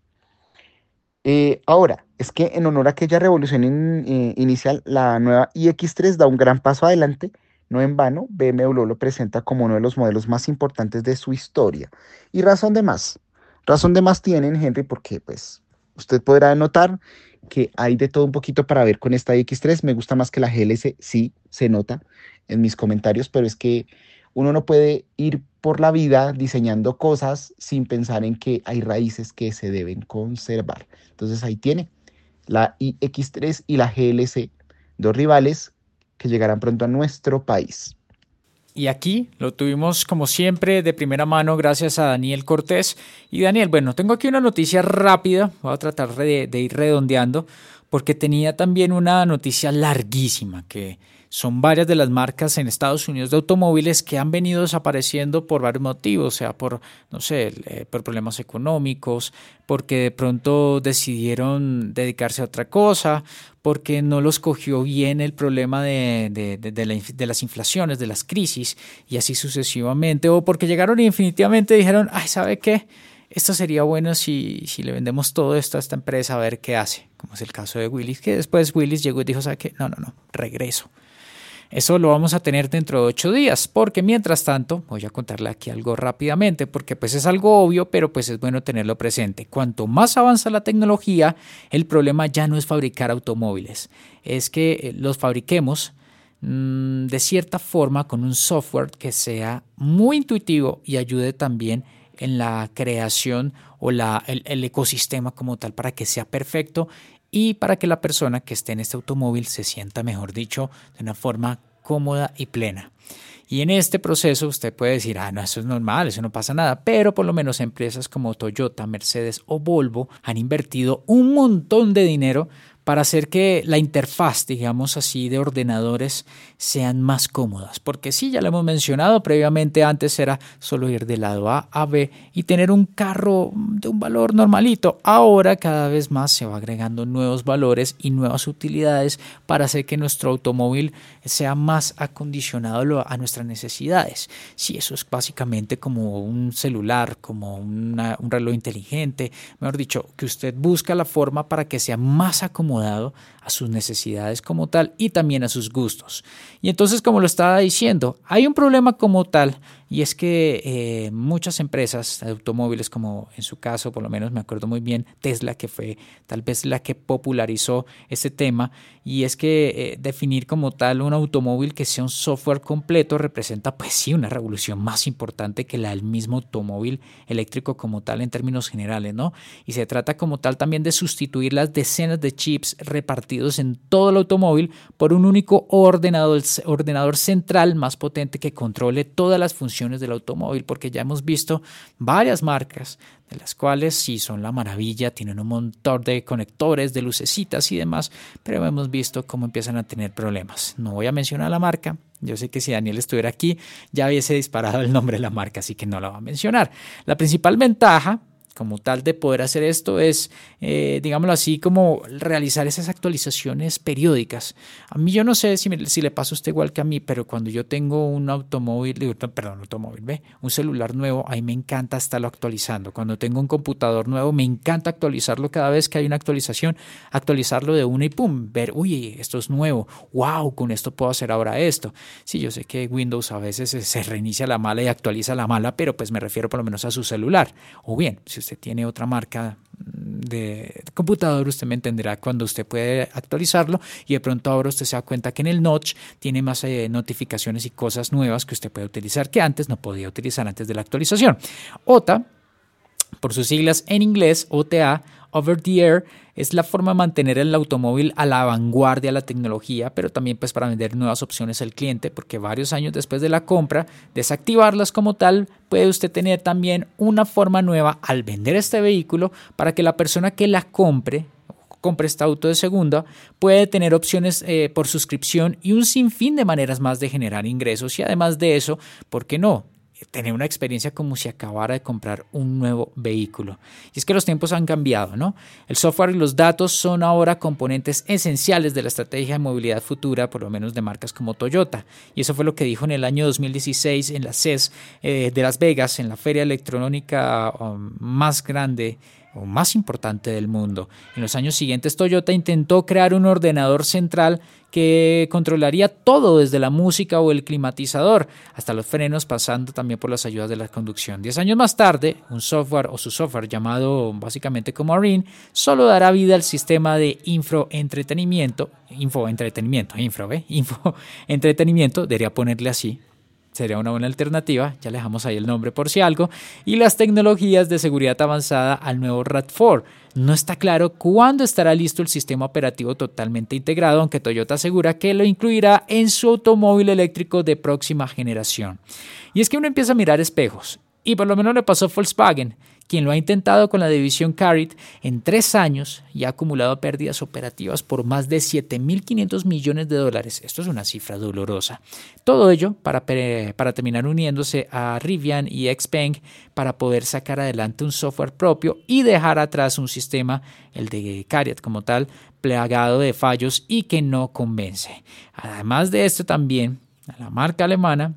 Eh, ahora, es que en honor a aquella revolución in- eh, inicial, la nueva iX tres da un gran paso adelante. No en vano, B M W lo presenta como uno de los modelos más importantes de su historia. Y razón de más. Razón de más tienen, Henry, porque pues usted podrá notar que hay de todo un poquito para ver con esta iX tres. Me gusta más que la G L C, sí, se nota en mis comentarios, pero es que uno no puede ir por la vida diseñando cosas sin pensar en que hay raíces que se deben conservar. Entonces ahí tiene la iX tres y la G L C, dos rivales que llegarán pronto a nuestro país. Y aquí lo tuvimos como siempre de primera mano gracias a Daniel Cortés. Y Daniel, bueno, tengo aquí una noticia rápida, voy a tratar de, de ir redondeando, porque tenía también una noticia larguísima, que son varias de las marcas en Estados Unidos de automóviles que han venido desapareciendo por varios motivos, o sea, por, no sé, eh, por problemas económicos, porque de pronto decidieron dedicarse a otra cosa, porque no los cogió bien el problema de, de, de, de, la, de las inflaciones, de las crisis, y así sucesivamente, o porque llegaron y definitivamente dijeron, ay, ¿sabe qué? Esto sería bueno si, si le vendemos todo esto a esta empresa a ver qué hace, como es el caso de Willys, que después Willys llegó y dijo, ¿sabe qué? No, no, no, regreso. Eso lo vamos a tener dentro de ocho días, porque mientras tanto, voy a contarle aquí algo rápidamente, porque pues es algo obvio, pero pues es bueno tenerlo presente. Cuanto más avanza la tecnología, el problema ya no es fabricar automóviles, es que los fabriquemos mmm, de cierta forma con un software que sea muy intuitivo y ayude también en la creación o la, el, el ecosistema como tal para que sea perfecto y para que la persona que esté en este automóvil se sienta, mejor dicho, de una forma cómoda y plena. Y en este proceso usted puede decir, ah, no, eso es normal, eso no pasa nada, pero por lo menos empresas como Toyota, Mercedes o Volvo han invertido un montón de dinero para hacer que la interfaz, digamos así, de ordenadores sean más cómodas. Porque sí, ya lo hemos mencionado previamente, antes era solo ir de lado A a B y tener un carro de un valor normalito. Ahora cada vez más se va agregando nuevos valores y nuevas utilidades para hacer que nuestro automóvil sea más acondicionado a nuestras necesidades. Sí, eso es básicamente como un celular, como una, un reloj inteligente, mejor dicho, que usted busca la forma para que sea más acomodado a sus necesidades como tal y también a sus gustos. Y entonces, como lo estaba diciendo, hay un problema como tal, y es que eh, muchas empresas de automóviles, como en su caso, por lo menos me acuerdo muy bien, Tesla, que fue tal vez la que popularizó este tema, y es que eh, definir como tal un automóvil que sea un software completo representa pues sí una revolución más importante que la del mismo automóvil eléctrico como tal en términos generales, ¿no? Y se trata como tal también de sustituir las decenas de chips repartidos en todo el automóvil por un único ordenador, ordenador central más potente que controle todas las funciones del automóvil, porque ya hemos visto varias marcas de las cuales sí son la maravilla, tienen un montón de conectores, de lucecitas y demás, pero hemos visto cómo empiezan a tener problemas. No voy a mencionar la marca, yo sé que si Daniel estuviera aquí ya hubiese disparado el nombre de la marca, así que no la voy a mencionar. La principal ventaja como tal de poder hacer esto es, eh, digámoslo así, como realizar esas actualizaciones periódicas. A mí yo no sé si, me, si le pasa a usted igual que a mí, pero cuando yo tengo un automóvil, perdón, automóvil, ¿ve? Un celular nuevo, a mí me encanta estarlo actualizando. Cuando tengo un computador nuevo, me encanta actualizarlo cada vez que hay una actualización, actualizarlo de una y pum, ver, uy, esto es nuevo, wow, con esto puedo hacer ahora esto. Sí, yo sé que Windows a veces se reinicia la mala y actualiza la mala, pero pues me refiero por lo menos a su celular. O bien, si usted tiene otra marca de computador, usted me entenderá cuando usted puede actualizarlo y de pronto ahora usted se da cuenta que en el notch tiene más eh, notificaciones y cosas nuevas que usted puede utilizar que antes no podía utilizar antes de la actualización. O T A, por sus siglas en inglés, O T A, Over the Air, es la forma de mantener el automóvil a la vanguardia de la tecnología, pero también pues para vender nuevas opciones al cliente, porque varios años después de la compra, desactivarlas como tal, puede usted tener también una forma nueva al vender este vehículo para que la persona que la compre, compre este auto de segunda, puede tener opciones eh, por suscripción y un sinfín de maneras más de generar ingresos y además de eso, ¿por qué no?, tener una experiencia como si acabara de comprar un nuevo vehículo. Y es que los tiempos han cambiado, ¿no? El software y los datos son ahora componentes esenciales de la estrategia de movilidad futura, por lo menos de marcas como Toyota. Y eso fue lo que dijo en el año dos mil dieciséis en la C E S eh, de Las Vegas, en la feria electrónica um, más grande o más importante del mundo. En los años siguientes, Toyota intentó crear un ordenador central que controlaría todo desde la música o el climatizador hasta los frenos, pasando también por las ayudas de la conducción. Diez años más tarde, un software o su software llamado básicamente como Arin solo dará vida al sistema de infoentretenimiento, infoentretenimiento, info, ¿eh? Infoentretenimiento, debería ponerle así, sería una buena alternativa, ya le dejamos ahí el nombre por si algo, y las tecnologías de seguridad avanzada al nuevo RAV cuatro. No está claro cuándo estará listo el sistema operativo totalmente integrado, aunque Toyota asegura que lo incluirá en su automóvil eléctrico de próxima generación. Y es que uno empieza a mirar espejos, y por lo menos le pasó a Volkswagen, quien lo ha intentado con la división Carit en tres años y ha acumulado pérdidas operativas por más de siete mil quinientos millones de dólares. Esto es una cifra dolorosa. Todo ello para, para terminar uniéndose a Rivian y Xpeng para poder sacar adelante un software propio y dejar atrás un sistema, el de Carit como tal, plagado de fallos y que no convence. Además de esto también, a la marca alemana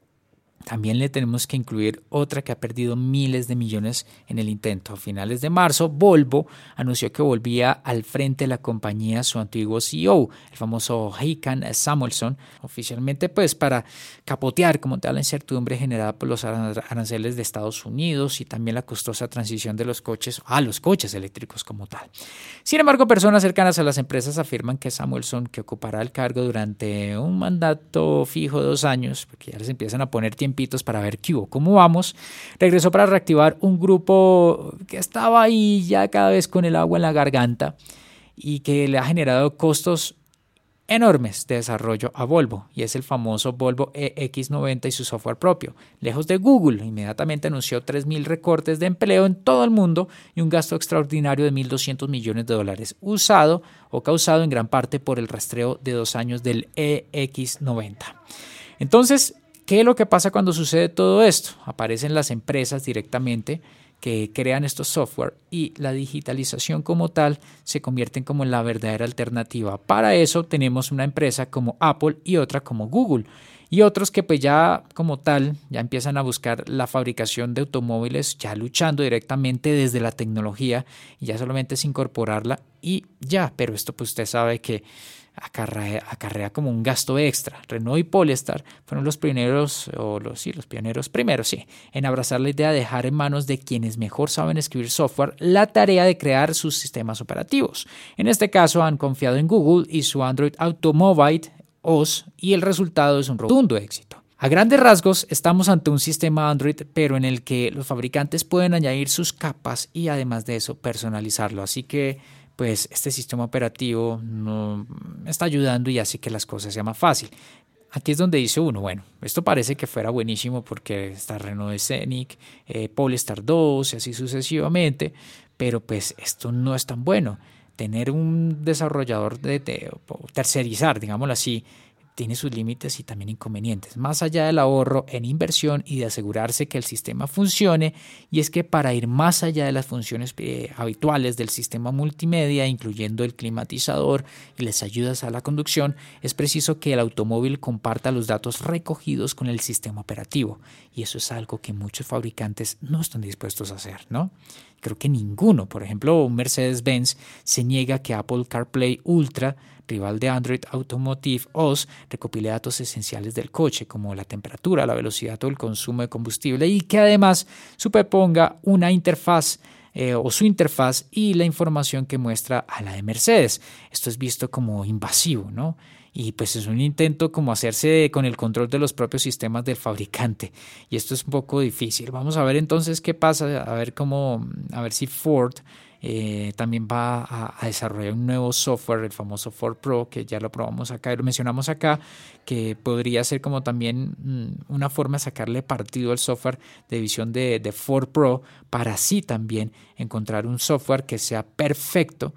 también le tenemos que incluir otra que ha perdido miles de millones en el intento. A finales de marzo, Volvo anunció que volvía al frente de la compañía su antiguo C E O, el famoso Håkan Samuelsson, oficialmente pues para capotear como tal la incertidumbre generada por los aranceles de Estados Unidos y también la costosa transición de los coches a los coches eléctricos como tal. Sin embargo, personas cercanas a las empresas afirman que Samuelsson, que ocupará el cargo durante un mandato fijo de dos años, porque ya les empiezan a poner tiempo para ver qué hubo, cómo vamos, regresó para reactivar un grupo que estaba ahí ya cada vez con el agua en la garganta y que le ha generado costos enormes de desarrollo a Volvo, y es el famoso Volvo E X noventa y su software propio. Lejos de Google, inmediatamente anunció tres mil recortes de empleo en todo el mundo y un gasto extraordinario de mil doscientos millones de dólares, usado o causado en gran parte por el rastreo de dos años del E X noventa. Entonces, ¿qué es lo que pasa cuando sucede todo esto? Aparecen las empresas directamente que crean estos software y la digitalización como tal se convierte como en la verdadera alternativa. Para eso tenemos una empresa como Apple y otra como Google y otros que pues ya como tal ya empiezan a buscar la fabricación de automóviles ya luchando directamente desde la tecnología y ya solamente es incorporarla y ya, pero esto pues usted sabe que Acarrea, acarrea como un gasto extra. Renault y Polestar fueron los pioneros, o los, sí, los pioneros primeros, sí, en abrazar la idea de dejar en manos de quienes mejor saben escribir software la tarea de crear sus sistemas operativos. En este caso han confiado en Google y su Android Automobile O S y el resultado es un rotundo éxito. A grandes rasgos, estamos ante un sistema Android, pero en el que los fabricantes pueden añadir sus capas y además de eso personalizarlo. Así que pues este sistema operativo no está ayudando y hace que las cosas sean más fácil. Aquí es donde dice uno, bueno, esto parece que fuera buenísimo porque está Renault Scenic, eh, Polestar dos y así sucesivamente, pero pues esto no es tan bueno. Tener un desarrollador de, de tercerizar, digámoslo así, tiene sus límites y también inconvenientes, más allá del ahorro en inversión y de asegurarse que el sistema funcione, y es que para ir más allá de las funciones eh, habituales del sistema multimedia, incluyendo el climatizador y las ayudas a la conducción, es preciso que el automóvil comparta los datos recogidos con el sistema operativo, y eso es algo que muchos fabricantes no están dispuestos a hacer, ¿no? Creo que ninguno. Por ejemplo, un Mercedes-Benz se niega que Apple CarPlay Ultra, rival de Android Automotive O S, recopile datos esenciales del coche, como la temperatura, la velocidad o el consumo de combustible, y que además superponga una interfaz eh, o su interfaz y la información que muestra a la de Mercedes. Esto es visto como invasivo, ¿no? Y pues es un intento como hacerse con el control de los propios sistemas del fabricante, y esto es un poco difícil. Vamos a ver entonces qué pasa, a ver cómo, a ver si Ford eh, también va a, a desarrollar un nuevo software, el famoso Ford Pro, que ya lo probamos acá, lo mencionamos acá, que podría ser como también mmm, una forma de sacarle partido al software de visión de, de Ford Pro, para así también encontrar un software que sea perfecto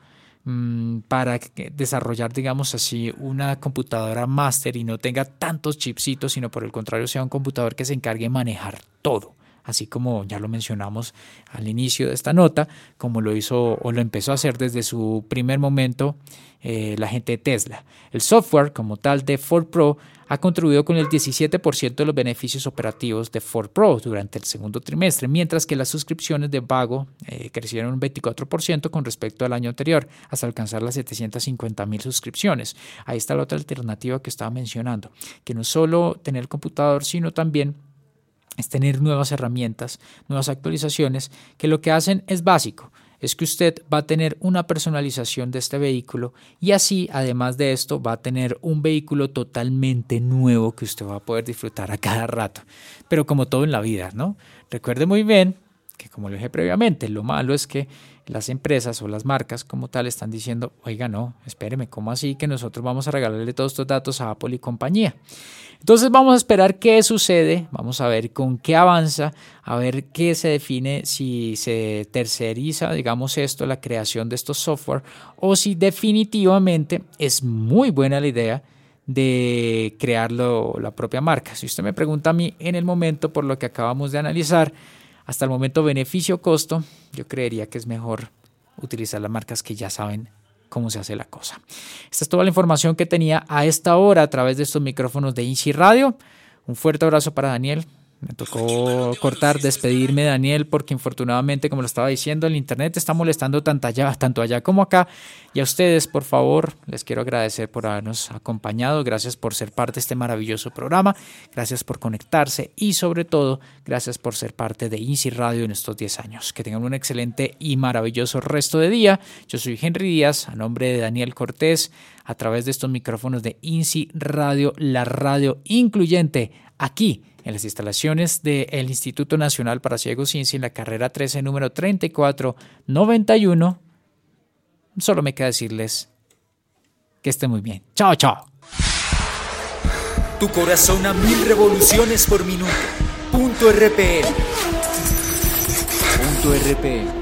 para desarrollar, digamos así, una computadora máster y no tenga tantos chipsitos, sino por el contrario sea un computador que se encargue de manejar todo, así como ya lo mencionamos al inicio de esta nota, como lo hizo o lo empezó a hacer desde su primer momento eh, la gente de Tesla. El software como tal de Ford Pro ha contribuido con el diecisiete por ciento de los beneficios operativos de Ford Pro durante el segundo trimestre, mientras que las suscripciones de pago eh, crecieron un veinticuatro por ciento con respecto al año anterior, hasta alcanzar las setecientas cincuenta mil suscripciones. Ahí está la otra alternativa que estaba mencionando, que no solo tener el computador, sino también es tener nuevas herramientas, nuevas actualizaciones, que lo que hacen es básico. es que usted va a tener una personalización de este vehículo y así, además de esto, va a tener un vehículo totalmente nuevo que usted va a poder disfrutar a cada rato. Pero como todo en la vida, ¿no? Recuerde muy bien que, como lo dije previamente, lo malo es que las empresas o las marcas como tal están diciendo, oiga, no, espéreme, ¿cómo así que nosotros vamos a regalarle todos estos datos a Apple y compañía? Entonces vamos a esperar qué sucede, vamos a ver con qué avanza, a ver qué se define, si se terceriza, digamos esto, la creación de estos software, o si definitivamente es muy buena la idea de crearlo la propia marca. Si usted me pregunta a mí en el momento, por lo que acabamos de analizar, hasta el momento beneficio-costo, yo creería que es mejor utilizar las marcas que ya saben cómo se hace la cosa. Esta es toda la información que tenía a esta hora a través de estos micrófonos de INSI Radio. Un fuerte abrazo para Daniel. Me tocó cortar, despedirme de Daniel porque infortunadamente, como lo estaba diciendo, el internet está molestando tanto allá, tanto allá como acá. Y a ustedes, por favor, les quiero agradecer por habernos acompañado. Gracias por ser parte de este maravilloso programa. Gracias por conectarse y sobre todo, gracias por ser parte de INSI Radio en estos diez años. Que tengan un excelente y maravilloso resto de día. Yo soy Henry Díaz, a nombre de Daniel Cortés, a través de estos micrófonos de INSI Radio, la radio incluyente, aquí en las instalaciones del Instituto Nacional para Ciegos INSI, en la carrera trece, número treinta y cuatro noventa y uno. Solo me queda decirles que estén muy bien. Chao, chao. Tu corazón a mil revoluciones por minuto. Punto R P M. Punto R P M.